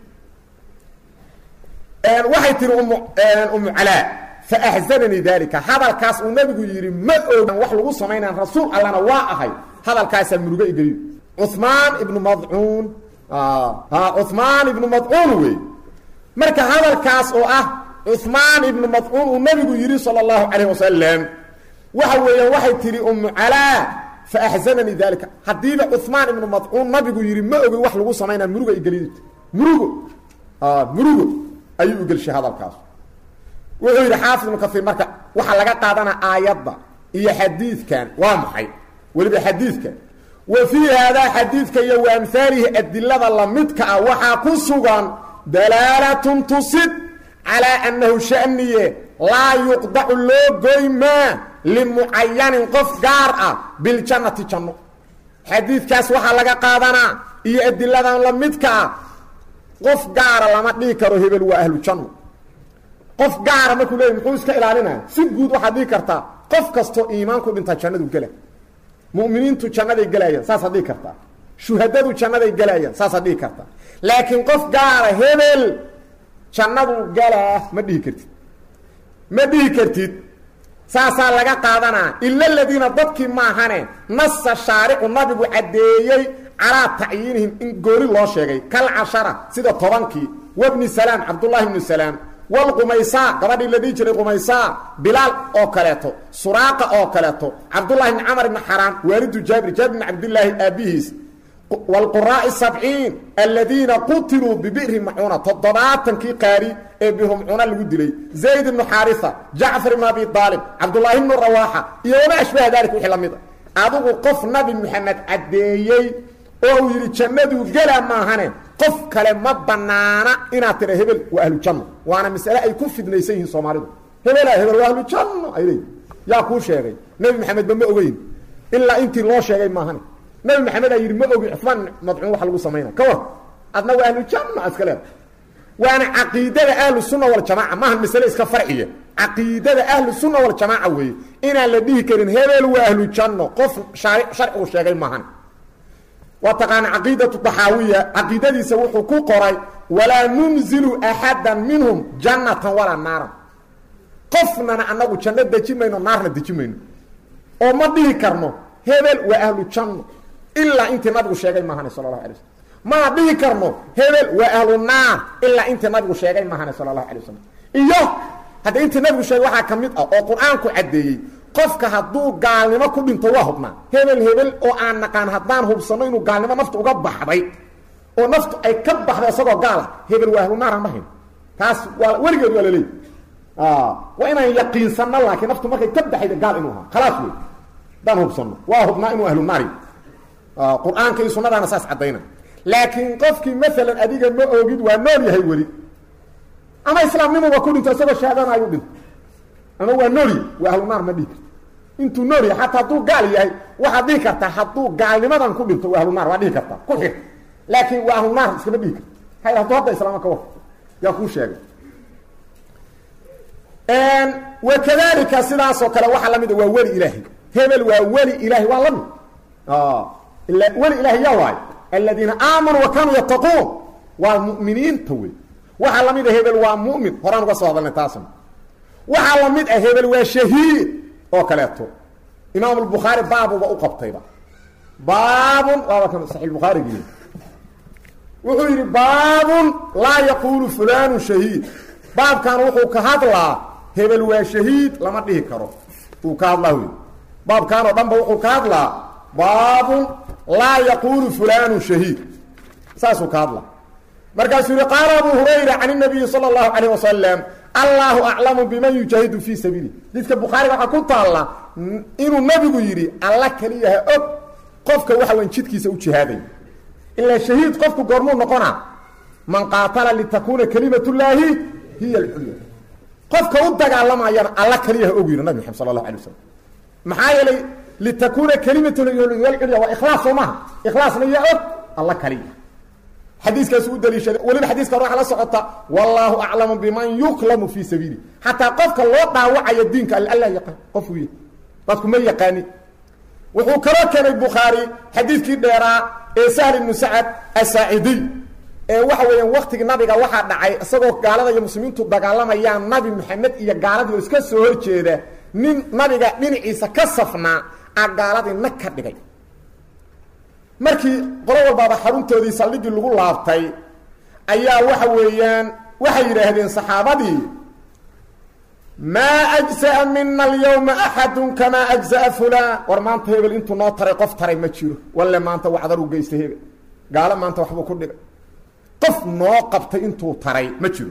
waxay tiri umu calaa faأxzananii dalika hadalkaas uu nabigu yidhi ma ogan wax lagu samaynaan rasuul allana waa ahay hadalkaasaa murugo igeliyo cumaan ibnu madcuun cumaan ibnu madcuun wey marka hadalkaas oo ah cumaan ibnu madcuun uu nabigu yidhi salى اllahu calayh wasalam waxa weeyaan waxay tihi umu calaa faأxzananii dalika haddiiba cumaan ibnu madcuun nabigu yidhi ma ogin wax lagu samaynaan muruga igeliyo murugo murugo ayuu igelshay hadalkaas wuxuu yidhi xaafid ibnu kaiir marka waxaa laga qaadanaa aayadda iyo xadiidkan waa maxay weliba xadiidkan wa fii haadaa xadiidka iyo wa amhaalihi adilada lamidka ah waxaa ku sugan dalaalatun tusid calaa annahu shaniye laa yuqdacu loo goymaa limucayanin qof gaar ah biljannati janno xadiidkaas waxaa laga qaadanaa iyo adiladan lamidka ah qof gaara lama dhihi karo hebel waa ahlu janno qof gaara markuu leeyay muxuu iska ilaalinaya si guud waxaad dhihi kartaa qof kastoo iimaanku dhintaa jannadu gela mu'miniintu jannaday gelayaan saasaad dhihi kartaa shuhadadu jannaday gelayaan saasaad dhihi kartaa laakiin qof gaara hebel jannadu galaa ma dhihi kartid ma dhihi kartid saasaa laga qaadanaa ila aladiina dadkii maahane nasa shaaricu nabigu caddeeyey calaa tacyiinihim in gooni loo sheegay kal cashara sida 10kii wabni salaam cabdullaahi ibnu salaam walqumaysaa gabadhii la dhihi jiray qumaysaa bilaal oo kaleeto suraaqa oo kaleeto cabdullahi ibni camar ibni xaraam waalidu jaabir ibni cabdillaahi aabihiis والقراء 70 الذين قتلوا ببئر معونة 70 قاري بهم عنا لغدلي زيد بن حارثة جعفر بن ابي طالب عبد الله بن رواحة يوما اشبه ذلك وحي لميده ادو قف نبي محمد عديي او يري جنده غلا ما هنه قف كله ما بنانا ان ترى هبل واهل الجنه وانا مساله اي كفدنيسين سوماليدو هبل واهل الجنه اي يا كو شيغي نبي محمد بما اوغين الا انت لو شيغي ما هنه نبي محمد يري ما اوغي عثمان مدعو waxa lagu sameeyna kawar adna waa ahlu janna askale waana aqeedada ahlu sunna wal jamaa ma han misale iska farciye aqeedada ahlu sunna wal jamaa way ina la dhihi karin hebel waa ahlu janna qof sharci uu sheegay maahan wa taqana aqeedatu tahawiya aqeedadiisa wuxuu ku qoray wala nunzilu ahadan minhum jannatan wala naaran qofna anagu jannada dajimayno naarna dajimayno oo ma dhihi karno hebel waa ahlu janna إلا أنت نبغى شيء ما هني صلى الله عليه وسلم ما بيكرمه هبل وأهل النار إلا أنت نبغى شيء ما هني صلى الله عليه وسلم إياه هذا أنت نبغى شيء واحد كميت أو القرآن كعدي قفك هدو قال لما كل بنت واهبنا هبل أو أن كان هدان هو بصمين وقال لما نفط وقبح حبي أو نفط أي كبح هذا صدق قال هبل وأهل النار ما هن تاس ورجل ولا لي وإنا يقين سنة الله كنفط ما كتبح إذا قال إنها خلاص وي دان هو بصمين واهبنا إنه أهل النار قرآن كي سنة أساس عدينا لكن قفك مثلا أديك ما أوجد ونور يهي ولي أما إسلام نمو وكل انت سبب الشهادان أيوبين أما هو نوري وأهل النار ما ديك انتو نوري حتى هدو قال يهي واحد ديكرتا هدو قال لماذا نكون انتو وأهل النار وديكرتا كحر لكن وأهل النار اسكما ديك هاي هدو هدو إسلامك وقت يقول شيء وكذلك سلاس وكلا واحد لمده وولي إلهي هبل وولي إلهي والله إلا ولي إلهي يواي الذين آمنوا وكانوا يتقون والمؤمنين توي وحلميد هبل ومؤمن قرآن قصوا هذا النتاسم وحلميد هبل وشهيد وكلاته إمام البخاري باب وأقب طيبا باب وهذا كان صحيح البخاري جيد وحير باب لا يقول فلان شهيد باب كان وحو كهاد الله هبل وشهيد لما ديه كرو وكاد الله باب كان ضمب وحو كهاد الله باب لا يقول فلان شهيد ساسو كادلا مركز قال ابو هريره عن النبي صلى الله عليه وسلم الله اعلم بمن يجاهد في سبيله ذيك البخاري waxa ku taala inuu nabigu yiri alla kaliya og qofka waxa weyn jidkiisa u jihaaday illa shahiid qofku goormo noqona man qaatala li takuna kalimatu llahi hiya al-ulya qofka u dagaalamaya alla kaliya og yiri nabi muhammad sallallahu alayhi wasallam maxaa لتكون كلمة العليا وإخلاص وما إخلاص ليا الله كليه حديث كسود دليل ولد حديث كروح على سقطة والله أعلم بمن يكلم في سبيله حتى قفك الله وعي الدين قال الله يقين قفوي قفكم من يقاني وهو كان البخاري حديث كديرا سهل بن سعد الساعدي وحوي وقت النبي waxa dhacay asagoo gaalada iyo muslimiintu dagaalamayaan nabi maxamed iyo gaaladii iska soo horjeeda nin nabiga dhinaciisa ka safnaa agaaladii naka dhigay markii qolo walba xaruntoodii saldhigii lagu laabtay ayaa waxa weeyaan waxay yiraahdeen saxaabadii ma ajza minna al-yawma ahad kama ajza fulan war maanta hebel intu noo taray qof taray ma jiro walla maanta waxdar u geystay hebel gaala maanta waxba ku dhigay qof noo qabtay intuu taray ma jiro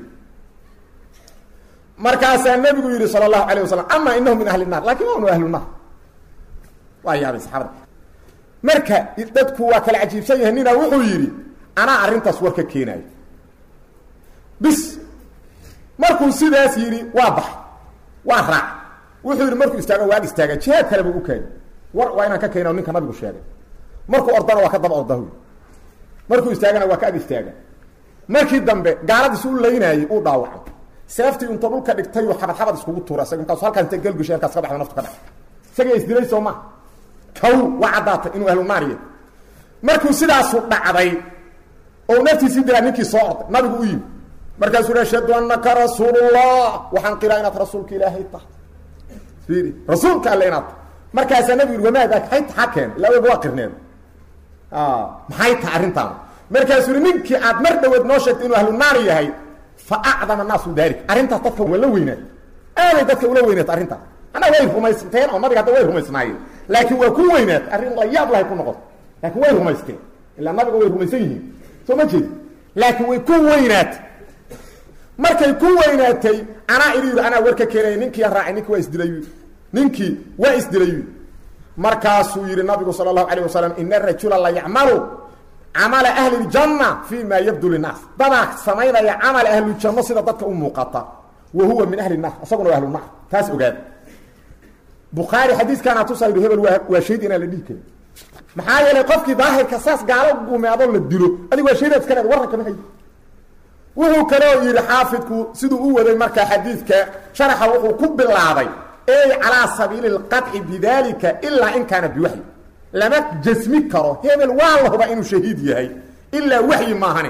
markaas nabigu yiri sallallahu alayhi wasallam amma innahu min ahli an-nar laakin huwa ahli an-nar وأيام الصحابة مركا يددكوا وكل عجيب شيء هنينا وحو يري أنا أرنتاس وركا كيناي بس مركو سيداس يري واضح وارع وحو يري مركو استاغا واق استاغا جهاد كلا بو كاين وانا كاينا نينكا نبيغو شيغay مركو أردنا waa ka daba ordahu مركو استاغنا waa ka istaaga markii dambe gaaladii soo leeynaayay uu dhaawacay seeftii inta dhulka dhigtay oo xabad iskugu tuuray sagan taas halkan inta galgashay ka sabaxna naftu ka dhaxay sagay isdiray Soomaa كو وعدات إنه أهل النار مركو سيداس دعday oo naftiisi dira ninkii soo orday nabigu u yimi markaasuu yidhi ashhadu annaka rasuulullah waxaan qiraa inaad rasuulka ilaahay tahay fiiri rasuulka alle inaad tahay markaasaa nabigu yidhi wamaa daaka maxay taxa keen ilaa wayba waa qirneen maxay tahay arrintaan markaasuu yidhi ninkii aad mar dhaweed noo sheegtay inuu ahlu naar yahay fa acdama annaasu daalik arrintaas dadka waa la weynaat aaday dadka ula weynaat arrintaas anaa way rumaysteen oo nabiga hadda way rumaysnaayeen laakiin waa ku weynaat arrin la yaab lahay ku noqoto laakiin way rumaysteen ilaa nabiga way rumaysan yihiin soo ma jeedi laakiin way ku weynaat markay ku weynaatay anaa idhi yidhi anaa war ka keenaya ninkii raacay ninkii waa isdilay ninkii waa isdilay markaasuu yidhi nabigu sala allahu calayh wasalam ina rajula la yacmalu camala ahli ljanna fii ma yabdu linnaas dadaa samaynaya camal ahlujanno sida dadka u muuqata wa huwa min ahli naar isaguna waa ahlu naar taas ogaada bukhaari xadiiskaana tusaydo hebel waa shahiid inaan la dhihi karin maxaa yeelay qofkii daahirka saas gaalo gumeado la dilo adiga waa shahiidaad iska leed warranka ma hayo wuxuu kaloo yidhi xaafidku siduu u waday markaa xadiidka sharaxa wuxuu ku bilaabay ey calaa sabiili lqaطci bidalika ilaa in kaana biwaxyi lama jasmi karo hebel waa la huba inuu shahiid yahay ilaa waxyi maahane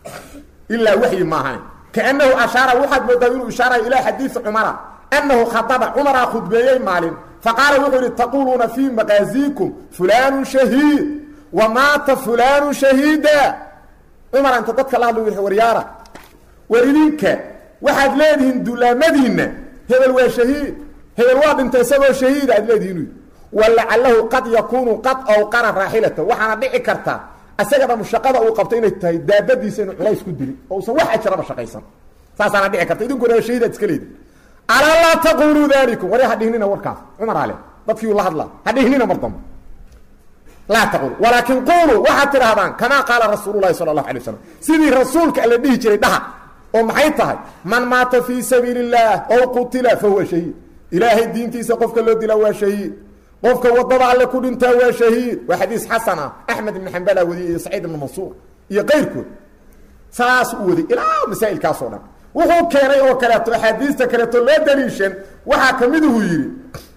kaannahu ashaara waxaad moodaa inuu ishaarayo ilaa xadiidi cumara annahu khaطaba cumaraa khudbeeyey maalin faqaala wuxuu yidhi taquuluuna fii maqaasiikum fulaanu shahiid wa maata fulaanu shahiida cumar inta dadka la hadlo yidhi waryaara war idinka waxaad leedihiin dulaamadiinna hebel waa shahiid hebel waa dhintay isagoo shahiida aad leedihiin walacalahu qad yakuunu qad awqara raaxilata waxaana dhici karta asagaba mushaqada uu qabto inay tahay daabadiisa inuu culays ku dili oo uusan wax ajraba shaqaysan saasaana dhici karta idinkuna shahiidaad iska leedihin alaa laa taquluu dalikum war ha dhihnina warkaas cumar ale dadkii la hadlaa ha dhihnina mar dambe laa taqulu walaakin quuluu waxaad tidhaahdaan kamaa qaala rasuulu lahi sala allahu alay wasalam sidii rasuulka alla dhihi jiray dhaha oo maxay tahay man maata fii sabiili اllah ow qutila fahuwa shahiid ilaahay diintiisa qofka loo dilaa waa shahiid qofka wadada alle ku dhintaa waa shahiid waa xadiis xasan ah axmed ibn xambala wadiye iyo saciid ibn mansuur iyo qayrkood saas u waday ilaa masaa'ilkaas oo dhan wuxuu keenay oo kaleeto axaadiista kaleeto loo daliishan waxaa ka mid uu yidhi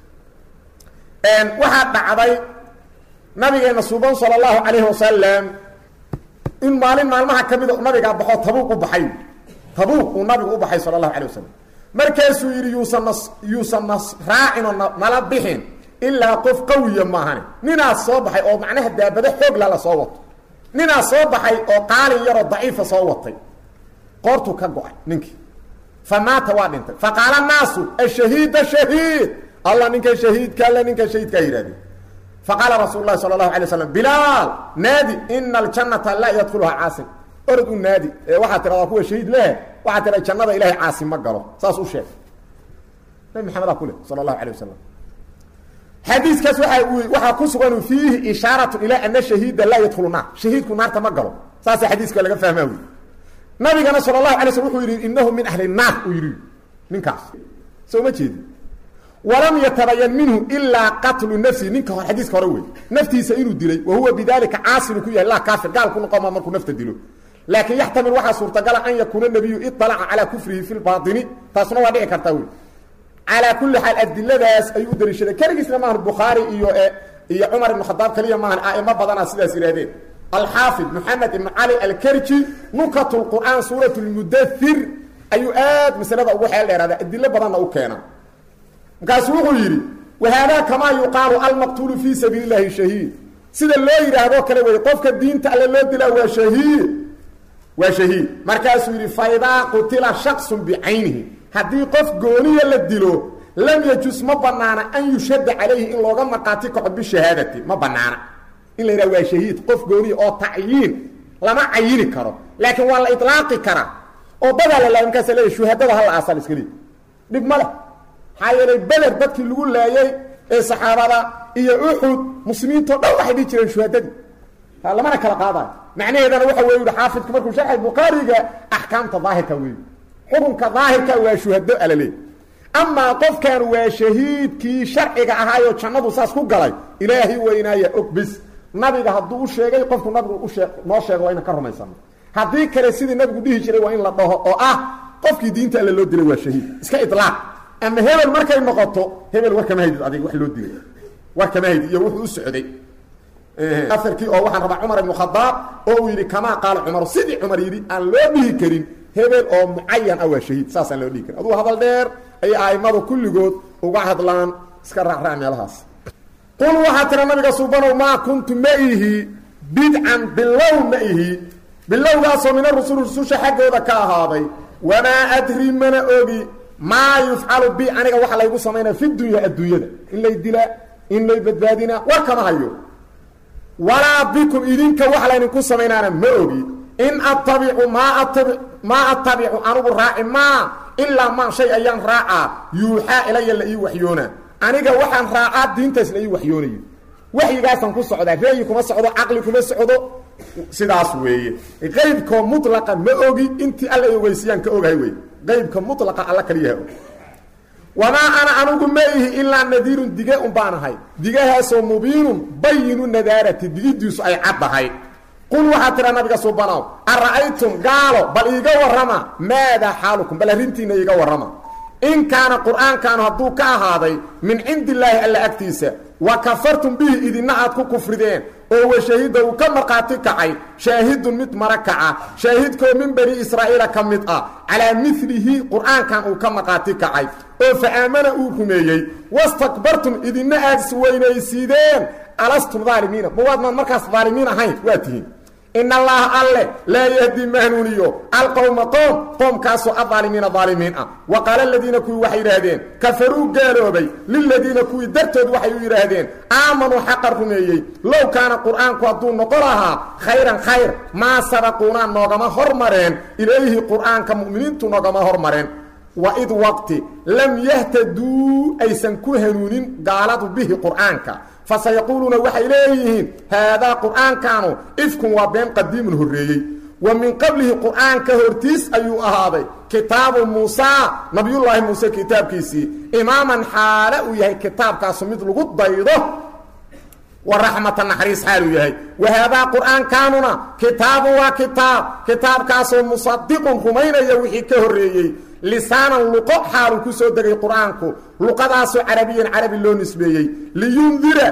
waxaa dhacday nabigeena suuban sala allahu calayhi wasalam in maalin maalmaha ka mida nabigaa baxo tabuuq u baxay tabuuq uu nabigu u baxay sala allahu calayh wasalam markaasuu yidhi yuusan nas raacinoo nala bixin ilaa qof qawiya maahane ninaas soo baxay oo macnaha daabado xoog lala soo wato ninaas soo baxay oo qaalin yaroo daciifa soo watay qoortuu ka go-ay ninkii fa maata waa dhintay fa qaala naasu ashahiida shahiid allah ninka shahiidka alle ninka shahiidkaa yidhahdeen faqaala rasuulu lahi sala allahu alay slam bilaal naadi ina aljannata laa yadkhuluhaa caasim orod u naadi ee waxaa tiradaa kuwa shahiid leh waxaa tira jannada ilahay caasim ma galo saas u sheeg nabi maxamedaa ku leh sala allahu alay wasalam xadiiskaas waxaa ku sugan fiihi ishaaratu ilaa ana shahiida laa yadkhulu naar shahiidku naarta ma galo saasa xadiiska laga fahmaa wey nabigana sala allahu alay slm wuxuu yidhi inahu min ahli naar uu yidhi ninkaas soo ma jeedi walam yatabayan minhu ilaa qatlu nafsihi ninka hor xadiiska hore wey naftiisa inuu dilay wa huwa bidalika caasinu ku yahay laa kaafir gaal ku noqoma markuu nafta dilo laakiin yaxtamil waxaa suurtagala an yakuuna nabiyu iطalaca calaa kufrihi fi lbaatini taasuna waa dhici kartaa wey calaa kulli xaal adiladaas ayuu u daliishaday keligiisna maahan bukhaari iyo cumar ibn khadaab keliya maahan a'imo badanaa sidaas yidhahdeen alxaafid moxamed ibn cali alkerji nukat lqur'aan suurat lmudathir ayuu aad masalada ugu xeel dheeraada adilo badanna u keena markaasuu wuxuu yidhi wahaadaa kamaa yuqaalu almaqtuulu fii sabiili llahi shahiid sida loo yidhaahdo kale wey qofka diinta alle loo dilaa waa shahiid markaasuu yidhi faidaa qutila shaksun bicaynihi haddii qof gooniya la dilo lam yajus ma banaana an yushadda calayhi in looga maqaati kaco bishahaadati ma banaana in la yidhaha waa shahiid qof gooniya oo tacyiin lama cayini karo laakiin waa la ilaaqi karaa oo dadaa la laay markaasa leeya shuhadada hala aasal iska leey dhib ma leh maxaa yeelay beder dadkii lagu laayay ee saxaabada iyo uxud muslimiintao dhan waxay dhihi jireen shuhadadii lamana kala qaadayo macnaheedana waxa wey yihi xaafidku markuu sharxay bukhaariga axkaamta daahirka wey xukunka daahirka waa shuhado alale amaa qofkan waa shahiidkii sharciga ahaayoo jannadu saas ku galay ilaahay weynaaya og bis nabiga hadduu u sheegay qofku nabigu noo sheego waa inan ka rumaysano haddii kale sidii nabigu dhihi jiray waa in la dhaho oo ah qofkii diinta alle loo dilay waa shahiid iska ilaaq ama hebel markay noqoto hebel war kama haydid adiga wax loo dilay war kama haydid iyo wuxuu u socday aarkii oo waxaan rabaa cumar ibnu khadaab oo uu yidhi kamaa qaala cumaru sidii cumar yidhi aan loo dhihi karin hebel oo mucayan ah waa shahiid saasaan loo dhigi karin aduu hadal dheer ay aimadu kulligood uga hadlaan iska raacraac meelahaas qul waxaa tira nabiga subanow maa kuntu ma ihi bidcan bilow ma ihi bilowgaasoo mina rususha xaggooda ka ahaaday wamaa adri mana ogi maa yufcalu bi aniga waxa laygu samaynaa fi dunya adduunyada in lay dilaa in lay badbaadinaa war kama hayo walaa bikum idinka wax laydinku samaynaana ma ogi in attabicu maa attabicu anugu raaci maa ilaa maa shay ayaan raacaa yuuxaa ilaya la ii waxyoona aniga waxaan raacaa diintaas la ii waxyoonayo waxyigaasaan ku socdaa reeyi kuma socdo caqli kuma socdo sidaas weeye qaybkoo mutlaqa ma ogi intii alla ogeysiyaan ka ogahay wey qaybka mutlaqa alla kaliyaha og wamaa ana anugu ma ihi ilaa nadiirun dige un baan ahay digahaasoo mubiinun bayinu nadaarati digidiisu ay caddahay qul waxaa tira nabiga subanow ara'aytum gaalo bal iiga warrama maadaa xaalukum bal arrintiina iiga warrama in kaana qur'aankaanu hadduu ka ahaaday min cindi illaahi alla agtiisa wa kafartum bihi idinna aad ku kufrideen oo washahida uu ka markhaati kacay shaahidun mid mara kaca shaahidkoo min bani israa'iila ka mid ah calaa milihi qur'aankan uu ka markhaati kacay oo fa aamana uu rumeeyey wastakbartum idinna aad isweynaysiideen alastum daalimiina ma waadnaan markaas daalimiin ahayn waa tihiin in allaha alle laa yahdi mahnuuniyo alqowma qoomkaasoo adaalimiina daalimiin ah wa qaala aladiina kuwii waxay yidhaahdeen kafaruu gaaloobay liladiina kuwii dartood waxay u yidhaahdeen aamanuu xaqa rumeeyey low kaana qur'aanku hadduu noqon lahaa khayran khayr maa sabaquunaa noogama hormareen ilayhi qur'aanka mu'miniintu noogama hormareen waid waqti lam yahtaduu aysan ku hanuunin gaaladu bihi qur'aanka fasayaquuluuna waxay leeyihiin haadaa qur'aankaanu ifkun waa been qadiimun horreeyey wa min qablihi qur'aanka hortiis ayuu ahaaday kitaabu muusaa nabiyullaahi muuse kitaabkiisii imaaman xaale uu yahay kitaabkaasu mid lagu daydo wa raxmata naxariis xaal uu yahay wa haadaa qur'aankaanuna kitaabun waa kitaabkaasoo musadiqun rumaynaya wixii ka horreeyey lisaanan luqo xaaluu ku soo degay qur'aanku luqadaasoo carabiyan carabi loo nisbeeyey liyundira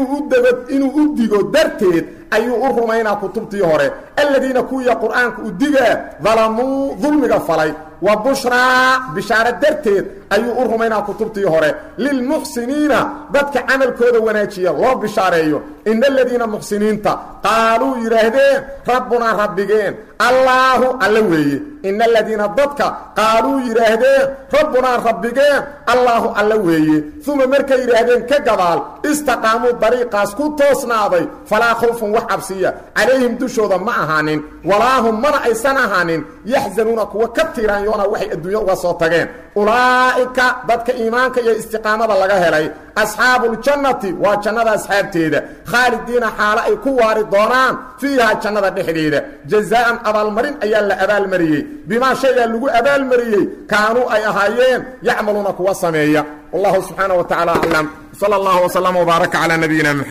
inuu u digo darteed ayuu u rumaynaa kutubtii hore aladiina kuwiya qur'aanku u digaa dalamuu dulmiga falay wa bushraa bishaaro darteed ayuu u rumaynaa kutubtii hore lilmuxsiniina dadka camalkooda wanaajiya loo bishaareeyo ina aladiina muxsiniinta qaaluu yidhaahdeen rabbunaa rabbigeen allaahu alla weeye ina aladiina dadka qaaluu yidhaahdeen rabbunaa rabbigeen allaahu alla weeye uma markay yidhaahdeen ka gadaal istaqaamuu dariiqaas ku toosnaaday falaa khawfun wax cabsiya calayhim dushooda ma ahaanin walaahum mana aysan ahaanin yaxzanuuna kuwa ka tiiraanyoona waxay adduunya uga soo tageen ulaa'ika dadka iimaanka iyo istiqaamada laga helay asxaabuuljannati waa jannada asxaabteeda khaalidiina xaalo ay ku waari doonaan fiihaa jannada dhexdeeda jazaa'an abaalmarin ayaa la abaalmariyey bimaa shaygaa lagu abaalmariyey kaanuu ay ahaayeen yacmaluuna kuwa sameeya wallahu subxaanaه wa tacaala aclam sala اllahu wslama wbaaraka calaa nabiyina mxamed